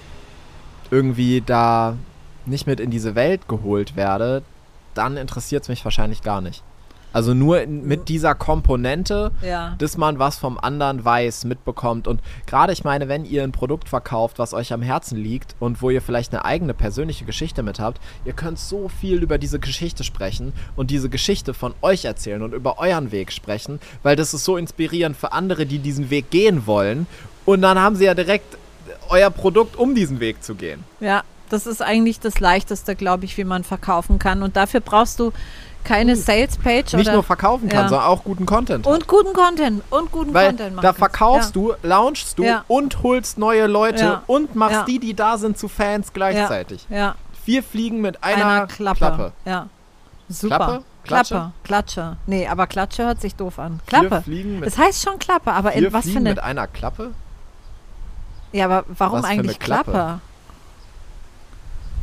irgendwie da nicht mit in diese Welt geholt werde, dann interessiert es mich wahrscheinlich gar nicht. Also nur in, mit dieser Komponente, Ja. dass man was vom anderen weiß, mitbekommt. Und gerade, ich meine, wenn ihr ein Produkt verkauft, was euch am Herzen liegt und wo ihr vielleicht eine eigene persönliche Geschichte mit habt, ihr könnt so viel über diese Geschichte sprechen und diese Geschichte von euch erzählen und über euren Weg sprechen, weil das ist so inspirierend für andere, die diesen Weg gehen wollen. Und dann haben sie ja direkt euer Produkt, um diesen Weg zu gehen. Ja, das ist eigentlich das Leichteste, glaube ich, wie man verkaufen kann. Und dafür brauchst du keine Sales-Page Nicht oder nur verkaufen kann, Ja. sondern auch guten Content. und guten Content und guten Weil Content machen da kannst. verkaufst ja. du, launchst du Ja. und holst neue Leute Ja. und machst Ja. die, die da sind, zu Fans gleichzeitig. Ja, Vier Fliegen mit einer, einer Klappe. Klappe. Ja. Super. Klappe? Klatsche? Klappe. Klatsche. Nee, aber Klatsche hört sich doof an. Vier Klappe. Fliegen mit, Das heißt schon Klappe, aber vier in was für Fliegen eine. mit einer Klappe? Ja, aber warum Was für eine eigentlich Klappe? Klappe?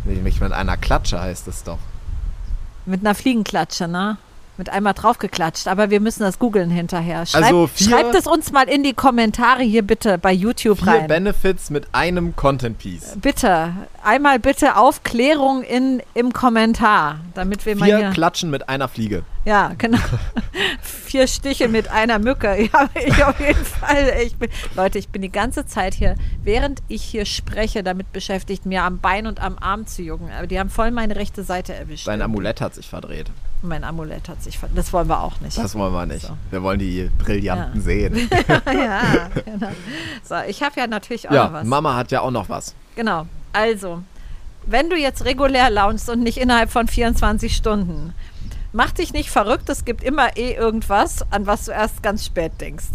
Nee, nicht mit einer Klatsche heißt es doch. Mit einer Fliegenklatsche, ne? Mit einmal draufgeklatscht, aber wir müssen das googeln hinterher. Schreibt, Also vier, schreibt es uns mal in die Kommentare hier bitte bei YouTube vier rein. Benefits mit einem Content-Piece. Bitte, einmal bitte Aufklärung in, im Kommentar, damit wir mal Vier hier... Klatschen mit einer Fliege. Ja, genau. Vier Stiche mit einer Mücke. Ja, ich auf jeden Fall. Ich bin, Leute, ich bin die ganze Zeit hier, während ich hier spreche, damit beschäftigt, mir am Bein und am Arm zu jucken. Aber die haben voll meine rechte Seite erwischt. Dein Amulett hat sich verdreht. Mein Amulett hat sich verdreht. Das wollen wir auch nicht. Das wollen wir nicht. So. Wir wollen die Brillanten Ja. sehen. Ja, genau. So, ich habe ja natürlich auch Ja, noch was. Mama hat ja auch noch was. Genau. Also, wenn du jetzt regulär launchst und nicht innerhalb von vierundzwanzig Stunden, mach dich nicht verrückt, es gibt immer eh irgendwas, an was du erst ganz spät denkst.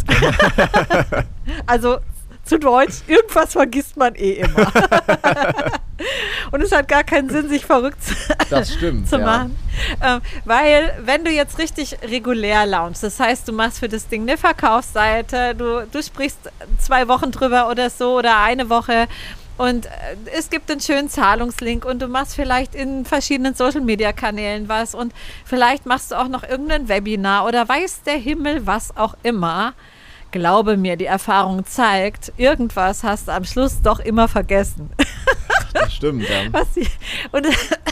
Also zu Deutsch, irgendwas vergisst man eh immer. Und es hat gar keinen Sinn, sich verrückt zu, Das stimmt, zu ja. machen. Ähm, weil, wenn du jetzt richtig regulär launchst, das heißt, du machst für das Ding eine Verkaufsseite, du, du sprichst zwei Wochen drüber oder so oder eine Woche und äh, es gibt einen schönen Zahlungslink und du machst vielleicht in verschiedenen Social-Media-Kanälen was und vielleicht machst du auch noch irgendein Webinar oder weiß der Himmel was auch immer. Glaube mir, die Erfahrung zeigt, irgendwas hast du am Schluss doch immer vergessen. Das stimmt, ja. Was die, und,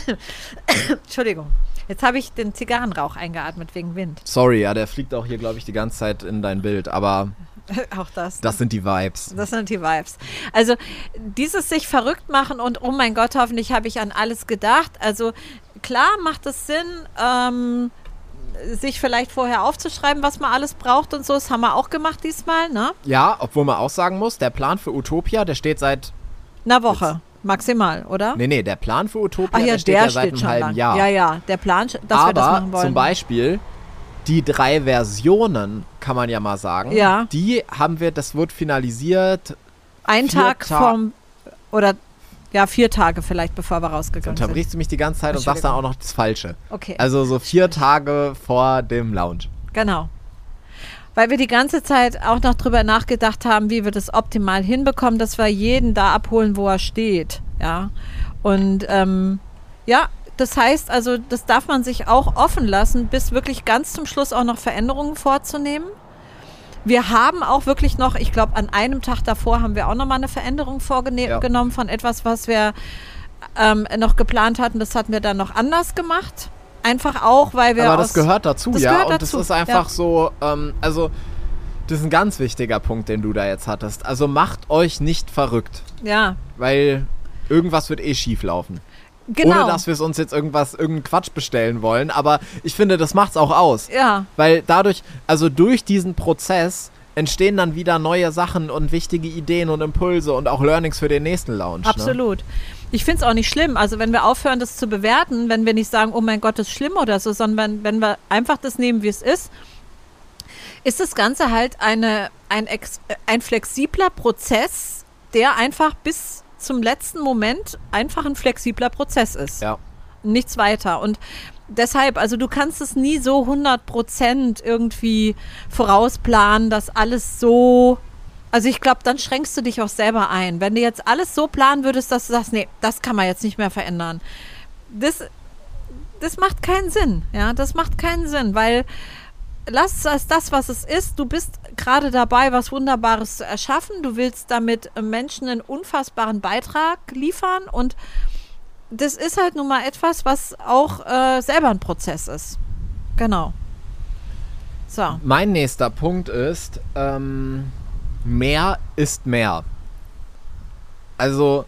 Entschuldigung, jetzt habe ich den Zigarrenrauch eingeatmet wegen Wind. Sorry, ja, der fliegt auch hier, glaube ich, die ganze Zeit in dein Bild, aber Auch das. das sind die Vibes. Das sind die Vibes. Also dieses sich verrückt machen und oh mein Gott, hoffentlich habe ich an alles gedacht. Also klar macht es Sinn, ähm, sich vielleicht vorher aufzuschreiben, was man alles braucht und so. Das haben wir auch gemacht diesmal, ne? Ja, obwohl man auch sagen muss, der Plan für Utopia, der steht seit... Eine Woche, maximal, oder? Nee, nee, der Plan für Utopia, Ach ja, der steht der ja seit steht einem schon halben lang. Jahr. Ja, ja, der Plan, dass Aber wir das machen wollen. zum Beispiel die drei Versionen, kann man ja mal sagen, Ja. die haben wir, das wird finalisiert. Ein vier Tag Ta- vom, oder ja, vier Tage vielleicht, bevor wir rausgegangen sind. Unterbrichst du mich die ganze Zeit und sagst dann auch noch das Falsche. Okay. Also so vier Tage vor dem Launch. Genau. Weil wir die ganze Zeit auch noch drüber nachgedacht haben, wie wir das optimal hinbekommen, dass wir jeden da abholen, wo er steht. Ja. Und ähm, ja, das heißt also, das darf man sich auch offen lassen, bis wirklich ganz zum Schluss auch noch Veränderungen vorzunehmen. Wir haben auch wirklich noch, ich glaube, an einem Tag davor haben wir auch noch mal eine Veränderung vorgenommen Ja. von etwas, was wir ähm, noch geplant hatten. Das hatten wir dann noch anders gemacht. Einfach auch, weil wir Aber das aus- gehört dazu, das ja. gehört und dazu, das ist einfach ja. so, ähm, also das ist ein ganz wichtiger Punkt, den du da jetzt hattest. Also macht euch nicht verrückt, Ja, weil irgendwas wird eh schief laufen. genau. Ohne dass wir es uns jetzt irgendwas, irgendeinen Quatsch bestellen wollen. Aber ich finde, das macht's auch aus. Ja, Weil dadurch, also durch diesen Prozess entstehen dann wieder neue Sachen und wichtige Ideen und Impulse und auch Learnings für den nächsten Launch. Ne? absolut. Ich finde es auch nicht schlimm. Also wenn wir aufhören, das zu bewerten, wenn wir nicht sagen, oh mein Gott, das ist schlimm oder so, sondern wenn, wenn wir einfach das nehmen, wie es ist, ist das Ganze halt eine, ein, ex, ein flexibler Prozess, der einfach bis zum letzten Moment einfach ein flexibler Prozess ist. Ja. Nichts weiter. Und deshalb, also du kannst es nie so hundert Prozent irgendwie vorausplanen, dass alles so, also ich glaube, dann schränkst du dich auch selber ein. Wenn du jetzt alles so planen würdest, dass du sagst, nee, das kann man jetzt nicht mehr verändern. Das, das macht keinen Sinn. Ja, das macht keinen Sinn, weil lass es das, was es ist. Du bist gerade dabei, was Wunderbares zu erschaffen. Du willst damit Menschen einen unfassbaren Beitrag liefern und das ist halt nun mal etwas, was auch äh, selber ein Prozess ist. Genau. So. Mein nächster Punkt ist, ähm, mehr ist mehr. Also,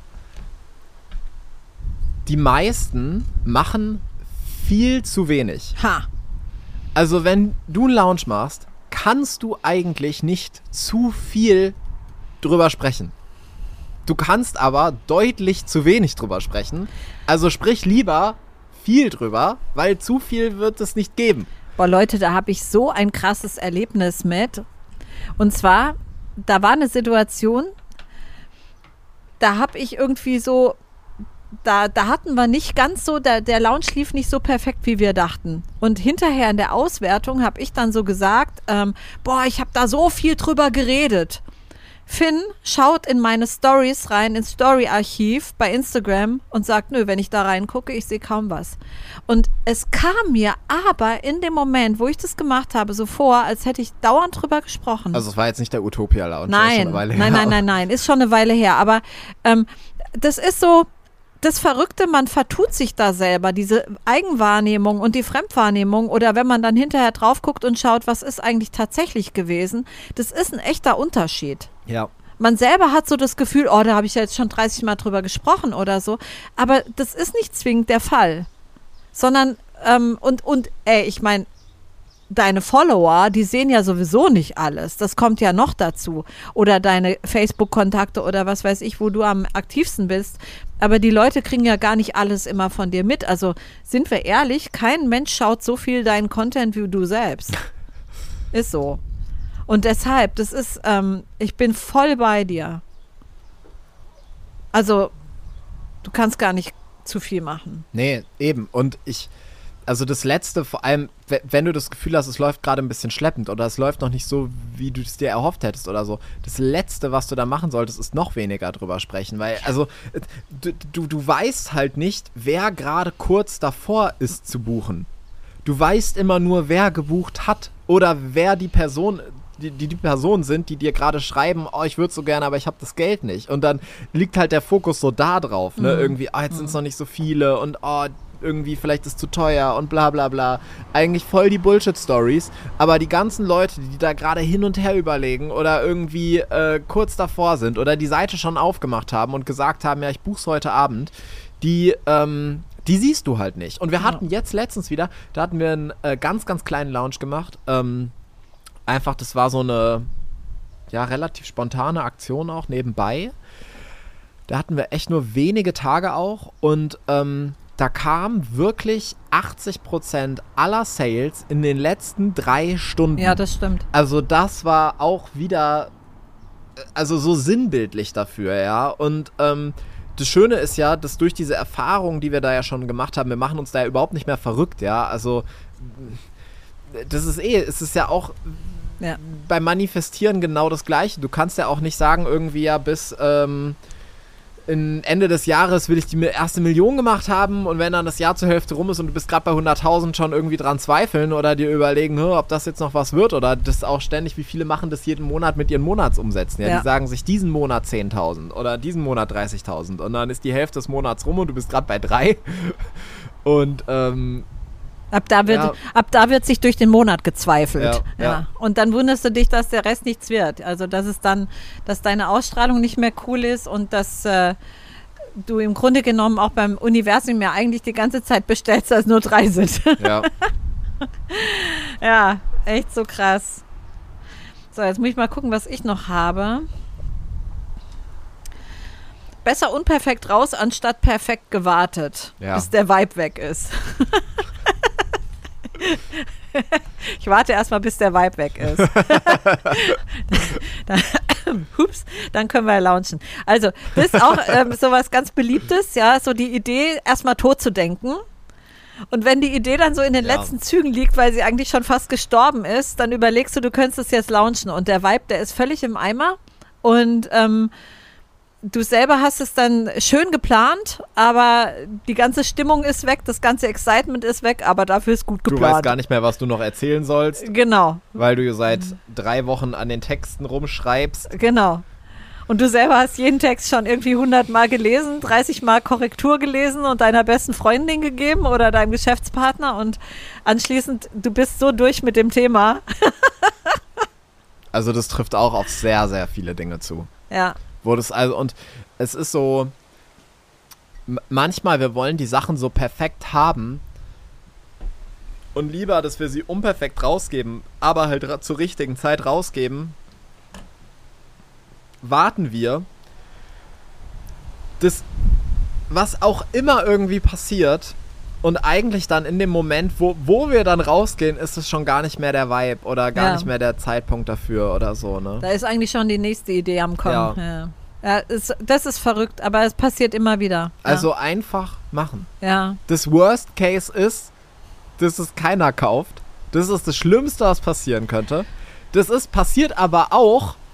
die meisten machen viel zu wenig. Ha. Also, wenn du einen Lounge machst, kannst du eigentlich nicht zu viel drüber sprechen. Du kannst aber deutlich zu wenig drüber sprechen. Also sprich lieber viel drüber, weil zu viel wird es nicht geben. Boah, Leute, da habe ich so ein krasses Erlebnis mit. Und zwar, da war eine Situation, da habe ich irgendwie so, da, da hatten wir nicht ganz so, der, der Lounge lief nicht so perfekt, wie wir dachten. Und hinterher in der Auswertung habe ich dann so gesagt, ähm, boah, ich habe da so viel drüber geredet. Finn schaut in meine Stories rein, ins Story-Archiv bei Instagram und sagt, nö, wenn ich da reingucke, ich sehe kaum was. Und es kam mir aber in dem Moment, wo ich das gemacht habe, so vor, als hätte ich dauernd drüber gesprochen. Also es war jetzt nicht der Utopia-Lounge, nein, das ist schon eine Weile nein, her. nein, nein, nein, ist schon eine Weile her. Aber ähm, das ist so, das Verrückte, man vertut sich da selber, diese Eigenwahrnehmung und die Fremdwahrnehmung oder wenn man dann hinterher drauf guckt und schaut, was ist eigentlich tatsächlich gewesen, das ist ein echter Unterschied. Ja. Man selber hat so das Gefühl, oh, da habe ich ja jetzt schon dreißig Mal drüber gesprochen oder so, aber das ist nicht zwingend der Fall, sondern, ähm, und, und, ey, ich meine, deine Follower, die sehen ja sowieso nicht alles. Das kommt ja noch dazu. Oder deine Facebook-Kontakte oder was weiß ich, wo du am aktivsten bist. Aber die Leute kriegen ja gar nicht alles immer von dir mit. Also sind wir ehrlich, kein Mensch schaut so viel deinen Content wie du selbst. Ist so. Und deshalb, das ist, ähm, ich bin voll bei dir. Also, du kannst gar nicht zu viel machen. Nee, eben. Und ich... Also das Letzte, vor allem, wenn du das Gefühl hast, es läuft gerade ein bisschen schleppend oder es läuft noch nicht so, wie du es dir erhofft hättest oder so, das Letzte, was du da machen solltest, ist noch weniger drüber sprechen, weil, also, du, du, du weißt halt nicht, wer gerade kurz davor ist zu buchen. Du weißt immer nur, wer gebucht hat oder wer die Person, die die, die Personen sind, die dir gerade schreiben, oh, ich würde so gerne, aber ich habe das Geld nicht. Und dann liegt halt der Fokus so da drauf, ne, mhm. irgendwie, oh, jetzt sind es noch nicht so viele und, oh, irgendwie vielleicht ist zu teuer und bla bla bla. Eigentlich voll die Bullshit-Stories, aber die ganzen Leute, die da gerade hin und her überlegen oder irgendwie äh, kurz davor sind oder die Seite schon aufgemacht haben und gesagt haben, ja, ich buch's heute Abend, die, ähm, die siehst du halt nicht. Und wir hatten jetzt letztens wieder, da hatten wir einen äh, ganz, ganz kleinen Lounge gemacht. Ähm, einfach, das war so eine, ja, relativ spontane Aktion auch nebenbei. Da hatten wir echt nur wenige Tage auch und, ähm, da kam wirklich achtzig Prozent aller Sales in den letzten drei Stunden. Ja, das stimmt. Also das war auch wieder, also so sinnbildlich dafür, ja. Und ähm, das Schöne ist ja, dass durch diese Erfahrung, die wir da ja schon gemacht haben, wir machen uns da ja überhaupt nicht mehr verrückt, ja. Also das ist eh, es ist ja auch ja. beim Manifestieren genau das Gleiche. Du kannst ja auch nicht sagen, irgendwie ja bis... Ähm, Ende des Jahres will ich die erste Million gemacht haben und wenn dann das Jahr zur Hälfte rum ist und du bist gerade bei hunderttausend schon irgendwie dran zweifeln oder dir überlegen, ob das jetzt noch was wird oder das auch ständig, wie viele machen das jeden Monat mit ihren Monatsumsätzen. Ja? Ja. Die sagen sich diesen Monat zehntausend oder diesen Monat dreißigtausend und dann ist die Hälfte des Monats rum und du bist gerade bei drei und ähm, Ab da, wird, ja. ab da wird sich durch den Monat gezweifelt. Ja, ja. ja. Und dann wunderst du dich, dass der Rest nichts wird. Also dass es dann, dass deine Ausstrahlung nicht mehr cool ist und dass äh, du im Grunde genommen auch beim Universum ja eigentlich die ganze Zeit bestellst, dass nur drei sind. Ja. Ja, echt so krass. So, jetzt muss ich mal gucken, was ich noch habe. Besser unperfekt raus, anstatt perfekt gewartet, ja. bis der Vibe weg ist. Ich warte erstmal, bis der Vibe weg ist. dann, ups, dann können wir launchen. Also, das ist auch ähm, sowas ganz Beliebtes, ja, so die Idee, erstmal tot zu denken. Und wenn die Idee dann so in den ja. letzten Zügen liegt, weil sie eigentlich schon fast gestorben ist, dann überlegst du, du könntest es jetzt launchen. Und der Vibe, der ist völlig im Eimer. Und ähm, du selber hast es dann schön geplant, aber die ganze Stimmung ist weg, das ganze Excitement ist weg, aber dafür ist gut geplant. Du weißt gar nicht mehr, was du noch erzählen sollst. Genau. Weil du seit drei Wochen an den Texten rumschreibst. Genau. Und du selber hast jeden Text schon irgendwie hundert Mal gelesen, dreißig Mal Korrektur gelesen und deiner besten Freundin gegeben oder deinem Geschäftspartner und anschließend, du bist so durch mit dem Thema. Also das trifft auch auf sehr, sehr viele Dinge zu. Ja. Wo das also, und es ist so, m- manchmal, wir wollen die Sachen so perfekt haben und lieber, dass wir sie unperfekt rausgeben, aber halt ra- zur richtigen Zeit rausgeben, warten wir, dass was auch immer irgendwie passiert und eigentlich dann in dem Moment, wo, wo wir dann rausgehen, ist es schon gar nicht mehr der Vibe oder gar ja. nicht mehr der Zeitpunkt dafür oder so, ne? Da ist eigentlich schon die nächste Idee am Kommen. Ja. Ja. Ja, ist, das ist verrückt, aber es passiert immer wieder. Ja. Also einfach machen. Ja. Das Worst Case ist, dass es keiner kauft. Das ist das Schlimmste, was passieren könnte. Das ist passiert aber auch,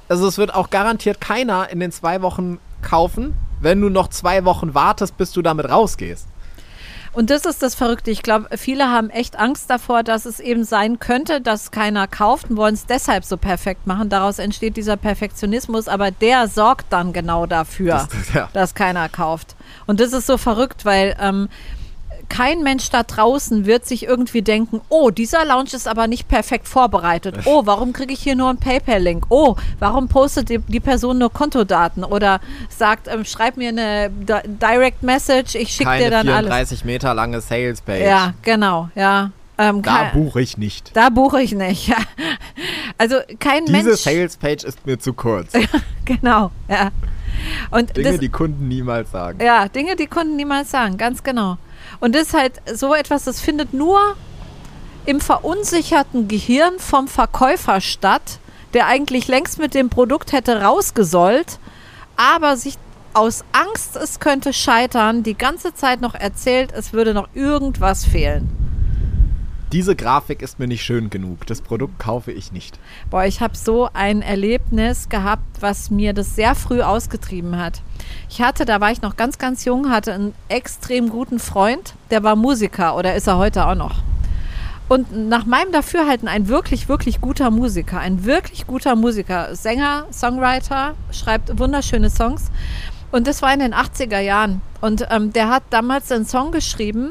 Also es wird auch garantiert keiner in den zwei Wochen kaufen, wenn du noch zwei Wochen wartest, bis du damit rausgehst. Und das ist das Verrückte. Ich glaube, viele haben echt Angst davor, dass es eben sein könnte, dass keiner kauft und wollen es deshalb so perfekt machen. Daraus entsteht dieser Perfektionismus, aber der sorgt dann genau dafür, Das- das- ja. dass keiner kauft. Und das ist so verrückt, weil ähm, kein Mensch da draußen wird sich irgendwie denken, oh, dieser Lounge ist aber nicht perfekt vorbereitet. Oh, warum kriege ich hier nur einen PayPal-Link? Oh, warum postet die, die Person nur Kontodaten? Oder sagt, ähm, schreib mir eine Di- Direct Message, ich schicke dir Keine dann alles. vierunddreißig Meter lange Sales-Page. Ja, genau, ja. Ähm, Da kein- buche ich nicht. da buche ich nicht, ja. Also kein Diese Mensch. Sales-Page ist mir zu kurz. Genau, ja. Und Dinge, das, die Kunden niemals sagen. ja, Dinge, die Kunden niemals sagen, ganz genau. Und das ist halt so etwas, das findet nur im verunsicherten Gehirn vom Verkäufer statt, der eigentlich längst mit dem Produkt hätte rausgesollt, aber sich aus Angst, es könnte scheitern, die ganze Zeit noch erzählt, es würde noch irgendwas fehlen. Diese Grafik ist mir nicht schön genug. Das Produkt kaufe ich nicht. Boah, ich habe so ein Erlebnis gehabt, was mir das sehr früh ausgetrieben hat. Ich hatte, da war ich noch ganz, ganz jung, hatte einen extrem guten Freund, der war Musiker oder ist er heute auch noch. Und nach meinem Dafürhalten ein wirklich, wirklich guter Musiker, ein wirklich guter Musiker, Sänger, Songwriter, schreibt wunderschöne Songs. Und das war in den achtziger Jahren. Und ähm, der hat damals einen Song geschrieben,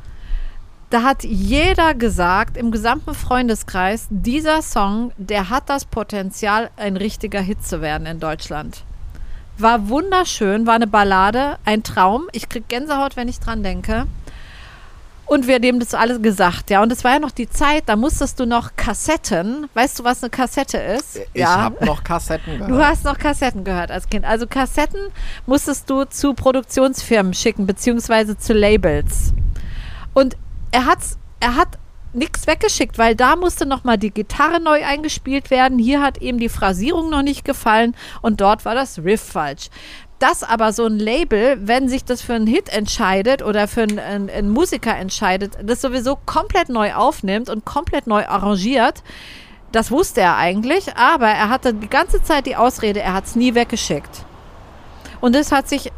da hat jeder gesagt, im gesamten Freundeskreis, dieser Song, der hat das Potenzial, ein richtiger Hit zu werden in Deutschland. War wunderschön, war eine Ballade, ein Traum. Ich kriege Gänsehaut, wenn ich dran denke. Und wir haben das alles gesagt, ja. Und es war ja noch die Zeit, da musstest du noch Kassetten. Weißt du, was eine Kassette ist? Ich ja. habe noch Kassetten gehört. Du hast noch Kassetten gehört als Kind. Also Kassetten musstest du zu Produktionsfirmen schicken, beziehungsweise zu Labels. Und er hat's, er hat nichts weggeschickt, weil da musste nochmal die Gitarre neu eingespielt werden. Hier hat ihm die Phrasierung noch nicht gefallen und dort war das Riff falsch. Dass aber so ein Label, wenn sich das für einen Hit entscheidet oder für einen, einen, einen Musiker entscheidet, das sowieso komplett neu aufnimmt und komplett neu arrangiert, das wusste er eigentlich, aber er hatte die ganze Zeit die Ausrede, er hat es nie weggeschickt. Und das hat sich,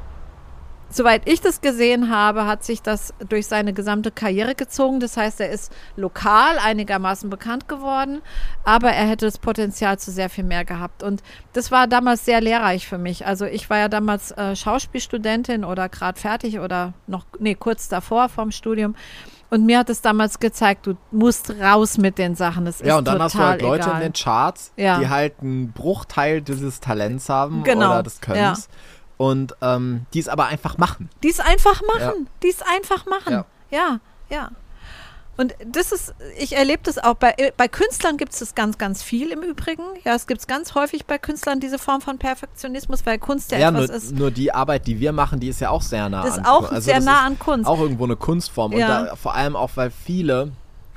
soweit ich das gesehen habe, hat sich das durch seine gesamte Karriere gezogen. Das heißt, er ist lokal einigermaßen bekannt geworden, aber er hätte das Potenzial zu sehr viel mehr gehabt. Und das war damals sehr lehrreich für mich. Also ich war ja damals äh, Schauspielstudentin oder gerade fertig oder noch, nee, kurz davor vom Studium. Und mir hat es damals gezeigt, du musst raus mit den Sachen. Das Ja, ist und dann total hast du halt Leute egal. in den Charts, Ja. die halt einen Bruchteil dieses Talents haben Genau. oder des Könnens. Und ähm, die es aber einfach machen. Die es einfach machen. Ja. Die es einfach machen. Ja. Ja, ja. Und das ist, ich erlebe das auch, bei, bei Künstlern gibt es das ganz, ganz viel im Übrigen. Ja, es gibt es ganz häufig bei Künstlern diese Form von Perfektionismus, weil Kunst ja, Ja, etwas nur, ist. nur die Arbeit, die wir machen, die ist ja auch sehr nah Das an ist auch Kunst. Also sehr das nah ist an Kunst. Auch irgendwo eine Kunstform. Ja. Und da, vor allem auch, weil viele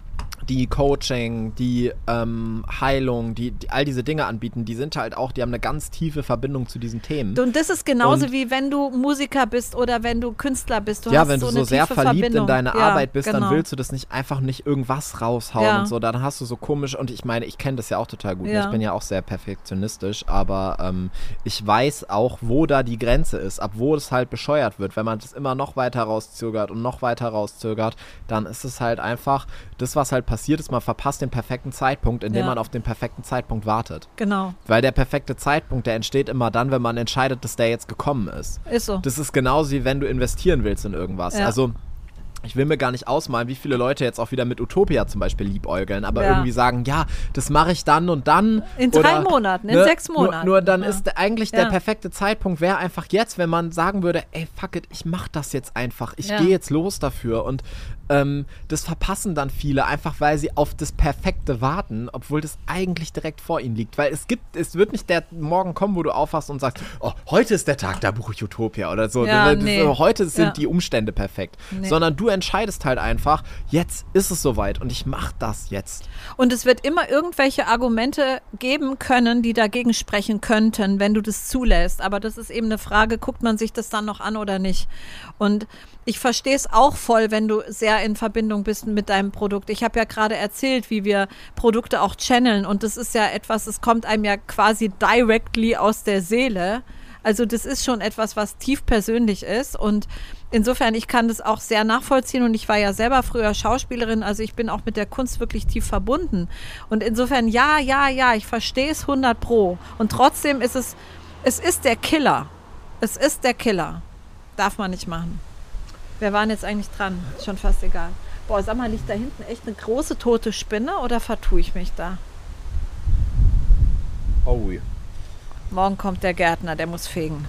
die Coaching, die ähm, Heilung, die, die all diese Dinge anbieten, die sind halt auch, die haben eine ganz tiefe Verbindung zu diesen Themen. Und das ist genauso Und- wie wenn du Musiker bist oder wenn du Künstler bist. Du ja, hast wenn so du so eine sehr tiefe verliebt Verbindung. in deine Ja, Arbeit bist, genau. dann willst du das nicht einfach nicht irgendwas raushauen Ja. und so. Dann hast du so komisch, und ich meine, ich kenne das ja auch total gut. Ja. Ich bin ja auch sehr perfektionistisch, aber ähm, ich weiß auch, wo da die Grenze ist, ab wo es halt bescheuert wird. Wenn man das immer noch weiter rauszögert und noch weiter rauszögert, dann ist es halt einfach, das, was halt passiert ist, man verpasst den perfekten Zeitpunkt, indem Ja. man auf den perfekten Zeitpunkt wartet. Genau, Weil der perfekte Zeitpunkt, der entsteht immer dann, wenn man entscheidet, dass der jetzt gekommen ist. ist so. Das ist genauso wie wenn du investieren willst in irgendwas. Ja. Also ich will mir gar nicht ausmalen, wie viele Leute jetzt auch wieder mit Utopia zum Beispiel liebäugeln, aber Ja. irgendwie sagen, ja, das mache ich dann und dann. In drei Monaten, in sechs Monaten. Nur, nur dann Ja. ist eigentlich Ja. der perfekte Zeitpunkt, wäre einfach jetzt, wenn man sagen würde, ey, fuck it, ich mach das jetzt einfach, ich Ja. gehe jetzt los dafür. Und ähm, das verpassen dann viele, einfach weil sie auf das Perfekte warten, obwohl das eigentlich direkt vor ihnen liegt. Weil es gibt, es wird nicht der Morgen kommen, wo du aufwachst und sagst, oh, heute ist der Tag, da buche ich Utopia oder so. Ja, das, nee. Heute sind Ja. die Umstände perfekt. Nee. Sondern du du entscheidest halt einfach, jetzt ist es soweit und ich mach das jetzt. Und es wird immer irgendwelche Argumente geben können, die dagegen sprechen könnten, wenn du das zulässt. Aber das ist eben eine Frage, guckt man sich das dann noch an oder nicht? Und ich verstehe es auch voll, wenn du sehr in Verbindung bist mit deinem Produkt. Ich habe ja gerade erzählt, wie wir Produkte auch channeln. Und das ist ja etwas, es kommt einem ja quasi directly aus der Seele. Also das ist schon etwas, was tief persönlich ist. Und insofern, ich kann das auch sehr nachvollziehen. Und ich war ja selber früher Schauspielerin. Also ich bin auch mit der Kunst wirklich tief verbunden. Und insofern, ja, ja, ja, ich verstehe es hundert Pro. Und trotzdem ist es, es ist der Killer. Es ist der Killer. Darf man nicht machen. Wir waren jetzt eigentlich dran. Ist schon fast egal. Boah, sag mal, liegt da hinten echt eine große tote Spinne oder vertue ich mich da? Oh ja. Morgen kommt der Gärtner, der muss fegen.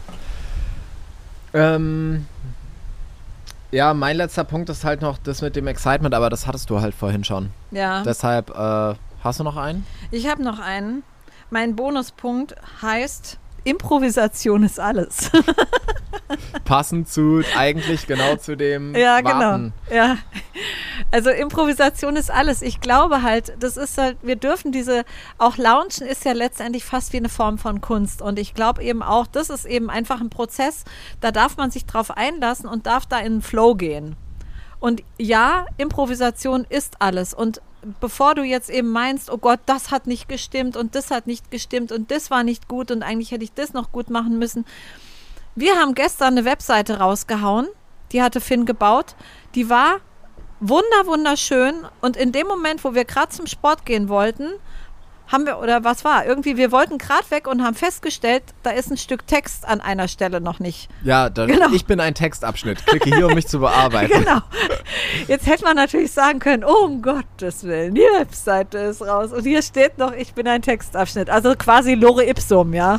Ähm, ja, mein letzter Punkt ist halt noch das mit dem Excitement, aber das hattest du halt vorhin schon. Ja. Deshalb, äh, hast du noch einen? Ich habe noch einen. Mein Bonuspunkt heißt, Improvisation ist alles. Passend zu, eigentlich genau zu dem Ja, Warten. genau. Ja. Also Improvisation ist alles. Ich glaube halt, das ist halt, wir dürfen diese, auch Launchen ist ja letztendlich fast wie eine Form von Kunst. Und ich glaube eben auch, das ist eben einfach ein Prozess, da darf man sich drauf einlassen und darf da in den Flow gehen. Und ja, Improvisation ist alles. Und bevor du jetzt eben meinst, oh Gott, das hat nicht gestimmt und das hat nicht gestimmt und das war nicht gut und eigentlich hätte ich das noch gut machen müssen. Wir haben gestern eine Webseite rausgehauen, die hatte Finn gebaut, die war wunder, wunderschön und in dem Moment, wo wir gerade zum Sport gehen wollten, haben wir, oder was war, irgendwie, wir wollten gerade weg und haben festgestellt, da ist ein Stück Text an einer Stelle noch nicht. Ja, dann, genau. Ich bin ein Textabschnitt, klicke hier, um mich zu bearbeiten. Genau. Jetzt hätte man natürlich sagen können, oh, um Gottes Willen, die Webseite ist raus und hier steht noch, ich bin ein Textabschnitt, also quasi Lore Ipsum, ja.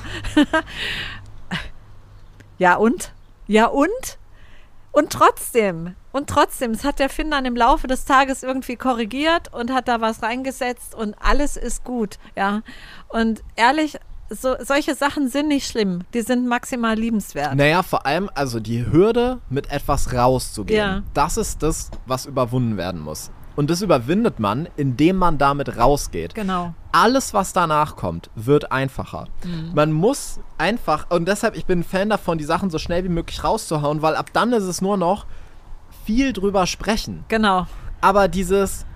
Ja und? Ja und? Und trotzdem, und trotzdem, das hat der Finn dann im Laufe des Tages irgendwie korrigiert und hat da was reingesetzt und alles ist gut, ja. Und ehrlich, so, solche Sachen sind nicht schlimm, die sind maximal liebenswert. Naja, vor allem, also die Hürde, mit etwas rauszugehen, Ja. das ist das, was überwunden werden muss. Und das überwindet man, indem man damit rausgeht. Genau. Alles, was danach kommt, wird einfacher. Mhm. Man muss einfach, und deshalb, ich bin ein Fan davon, die Sachen so schnell wie möglich rauszuhauen, weil ab dann ist es nur noch viel drüber sprechen. Genau. Aber dieses,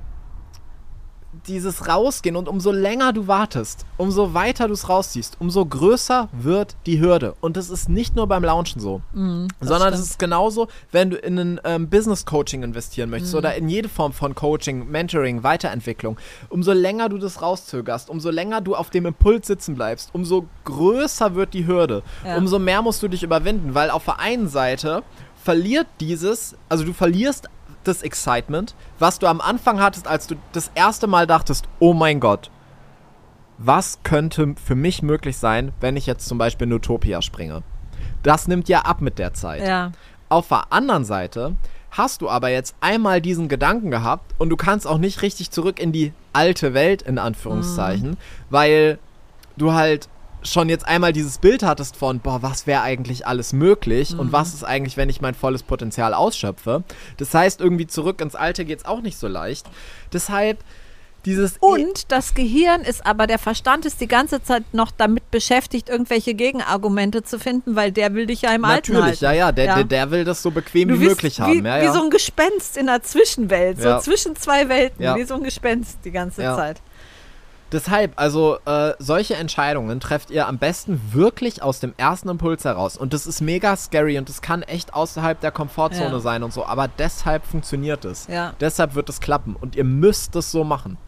dieses Rausgehen und umso länger du wartest, umso weiter du es rausziehst, umso größer wird die Hürde. Und das ist nicht nur beim Launchen so, mm, sondern es ist genauso, wenn du in ein ähm, Business-Coaching investieren möchtest mm. oder in jede Form von Coaching, Mentoring, Weiterentwicklung. Umso länger du das rauszögerst, umso länger du auf dem Impuls sitzen bleibst, umso größer wird die Hürde. Ja. Umso mehr musst du dich überwinden, weil auf der einen Seite verliert dieses, also du verlierst das Excitement, was du am Anfang hattest, als du das erste Mal dachtest, oh mein Gott, was könnte für mich möglich sein, wenn ich jetzt zum Beispiel in Utopia springe? Das nimmt ja ab mit der Zeit. Ja. Auf der anderen Seite hast du aber jetzt einmal diesen Gedanken gehabt und du kannst auch nicht richtig zurück in die alte Welt, in Anführungszeichen, mhm. weil du halt schon jetzt einmal dieses Bild hattest von, boah, was wäre eigentlich alles möglich mhm. und was ist eigentlich, wenn ich mein volles Potenzial ausschöpfe. Das heißt, irgendwie zurück ins Alte geht's auch nicht so leicht. Deshalb dieses... Und das Gehirn ist aber, der Verstand ist die ganze Zeit noch damit beschäftigt, irgendwelche Gegenargumente zu finden, weil der will dich ja im Alten halten. Natürlich, ja, ja, der, ja. Der, der will das so bequem du wie bist möglich wie, haben. Ja, wie ja. so ein Gespenst in der Zwischenwelt, ja. so zwischen zwei Welten, ja. wie so ein Gespenst die ganze ja. Zeit. Deshalb, also äh, solche Entscheidungen trefft ihr am besten wirklich aus dem ersten Impuls heraus. Und das ist mega scary und das kann echt außerhalb der Komfortzone ja. sein und so. Aber deshalb funktioniert es. Ja. Deshalb wird es klappen. Und ihr müsst es so machen.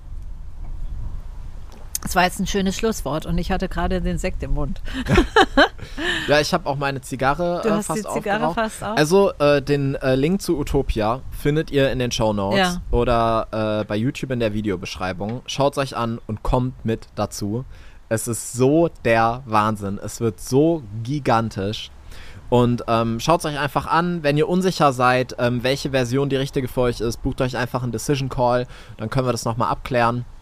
Das war jetzt ein schönes Schlusswort und ich hatte gerade den Sekt im Mund. Ja, ich habe auch meine Zigarre du äh, hast fast die Zigarre aufgeraucht. fast auf? Also äh, den äh, Link zu Utopia findet ihr in den Shownotes ja. oder äh, bei YouTube in der Videobeschreibung. Schaut es euch an und kommt mit dazu. Es ist so der Wahnsinn. Es wird so gigantisch. Und ähm, schaut es euch einfach an. Wenn ihr unsicher seid, ähm, welche Version die richtige für euch ist, bucht euch einfach einen Decision Call. Dann können wir das nochmal abklären.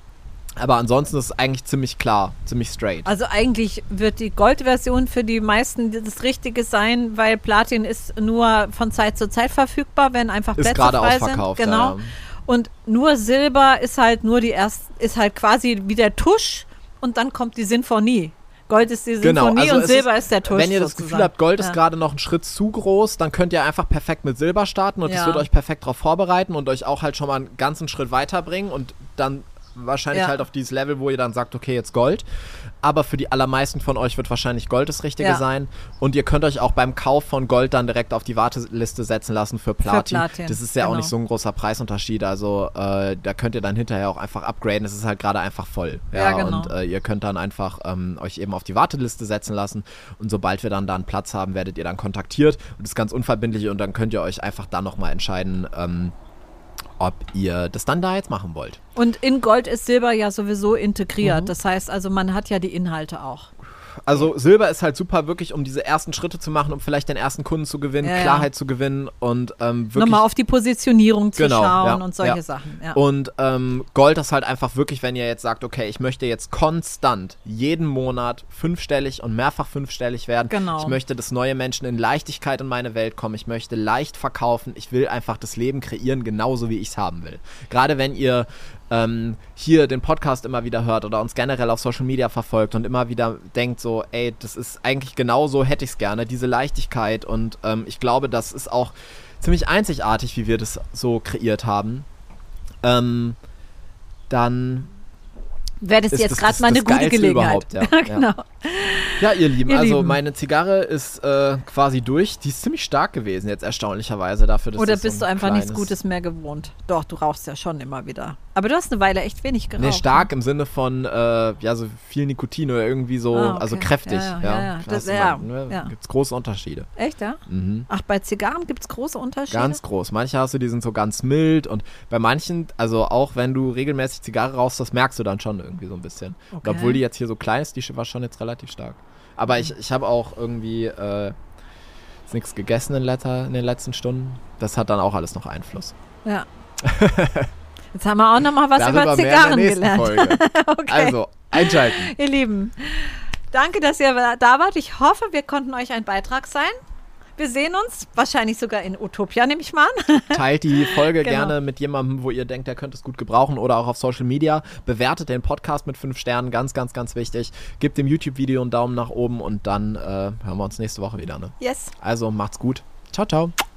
Aber ansonsten ist es eigentlich ziemlich klar, ziemlich straight. Also eigentlich wird die Gold-Version für die meisten das Richtige sein, weil Platin ist nur von Zeit zu Zeit verfügbar, wenn einfach ist Plätze frei sind. Ausverkauft, genau. Ja, ja. Und nur Silber ist halt nur die erst, ist halt quasi wie der Tusch und dann kommt die Sinfonie. Gold ist die Sinfonie genau, also und Silber ist, ist der Tusch. Wenn ihr das sozusagen. Gefühl habt, Gold ja. ist gerade noch einen Schritt zu groß, dann könnt ihr einfach perfekt mit Silber starten und ja. das wird euch perfekt darauf vorbereiten und euch auch halt schon mal einen ganzen Schritt weiterbringen und dann wahrscheinlich ja. halt auf dieses Level, wo ihr dann sagt, okay, jetzt Gold. Aber für die allermeisten von euch wird wahrscheinlich Gold das Richtige ja. sein. Und ihr könnt euch auch beim Kauf von Gold dann direkt auf die Warteliste setzen lassen für Platin. Für Platin. Das ist ja genau. auch nicht so ein großer Preisunterschied. Also äh, da könnt ihr dann hinterher auch einfach upgraden. Es ist halt gerade einfach voll. Ja, ja genau. Und äh, ihr könnt dann einfach ähm, euch eben auf die Warteliste setzen lassen. Und sobald wir dann da einen Platz haben, werdet ihr dann kontaktiert. Und das ist ganz unverbindlich. Und dann könnt ihr euch einfach dann nochmal entscheiden, ähm, ob ihr das dann da jetzt machen wollt. Und in Gold ist Silber ja sowieso integriert. Mhm. Das heißt also, man hat ja die Inhalte auch. Also Silber ist halt super wirklich, um diese ersten Schritte zu machen, um vielleicht den ersten Kunden zu gewinnen, ja, Klarheit ja. zu gewinnen und ähm, wirklich... Nochmal auf die Positionierung zu genau, schauen ja, und solche ja. Sachen. Ja. Und ähm, Gold ist halt einfach wirklich, wenn ihr jetzt sagt, okay, ich möchte jetzt konstant jeden Monat fünfstellig und mehrfach fünfstellig werden. Genau. Ich möchte, dass neue Menschen in Leichtigkeit in meine Welt kommen. Ich möchte leicht verkaufen. Ich will einfach das Leben kreieren, genauso wie ich es haben will. Gerade wenn ihr ähm, hier den Podcast immer wieder hört oder uns generell auf Social Media verfolgt und immer wieder denkt so, ey, das ist eigentlich genau so, hätte ich es gerne, diese Leichtigkeit und ähm, ich glaube, das ist auch ziemlich einzigartig, wie wir das so kreiert haben. Ähm, dann wäre das ist jetzt das- gerade das- mal eine das gute Geilste Gelegenheit. überhaupt, ja. genau. Ja, ihr Lieben, Ihr also Lieben. meine Zigarre ist äh, quasi durch. Die ist ziemlich stark gewesen jetzt erstaunlicherweise dafür, dass Oder das so bist ein du einfach nichts kleines- Gutes mehr gewohnt? Doch, du rauchst ja schon immer wieder. Aber du hast eine Weile echt wenig geraucht. Nee, stark im Sinne von, äh, ja, so viel Nikotin oder irgendwie so, Ah, okay. also kräftig. Ja, Ja, ja, ja, ja. Hast Das- du ja, mal, ne? ja. Gibt's große Unterschiede. Echt, ja? Mhm. Ach, bei Zigarren gibt es große Unterschiede? Ganz groß. Manche hast du, die sind so ganz mild und bei manchen, also auch wenn du regelmäßig Zigarre rauchst, das merkst du dann schon irgendwie so ein bisschen. Und Okay. obwohl die jetzt hier so klein ist, die war schon jetzt relativ stark. Aber ich, ich habe auch irgendwie äh, nichts gegessen in, letter, in den letzten Stunden. Das hat dann auch alles noch Einfluss. Ja. Jetzt haben wir auch noch mal was Darüber über mehr in der Zigarren nächsten gelernt. Folge. Okay. Also, einschalten. Ihr Lieben, danke, dass ihr da wart. Ich hoffe, wir konnten euch ein Beitrag sein. Wir sehen uns wahrscheinlich sogar in Utopia, nehme ich mal an. Teilt die Folge Genau. gerne mit jemandem, wo ihr denkt, der könnte es gut gebrauchen oder auch auf Social Media. Bewertet den Podcast mit fünf Sternen, ganz, ganz, ganz wichtig. Gebt dem YouTube-Video einen Daumen nach oben und dann äh, hören wir uns nächste Woche wieder. Ne? Yes. Also macht's gut. Ciao, ciao.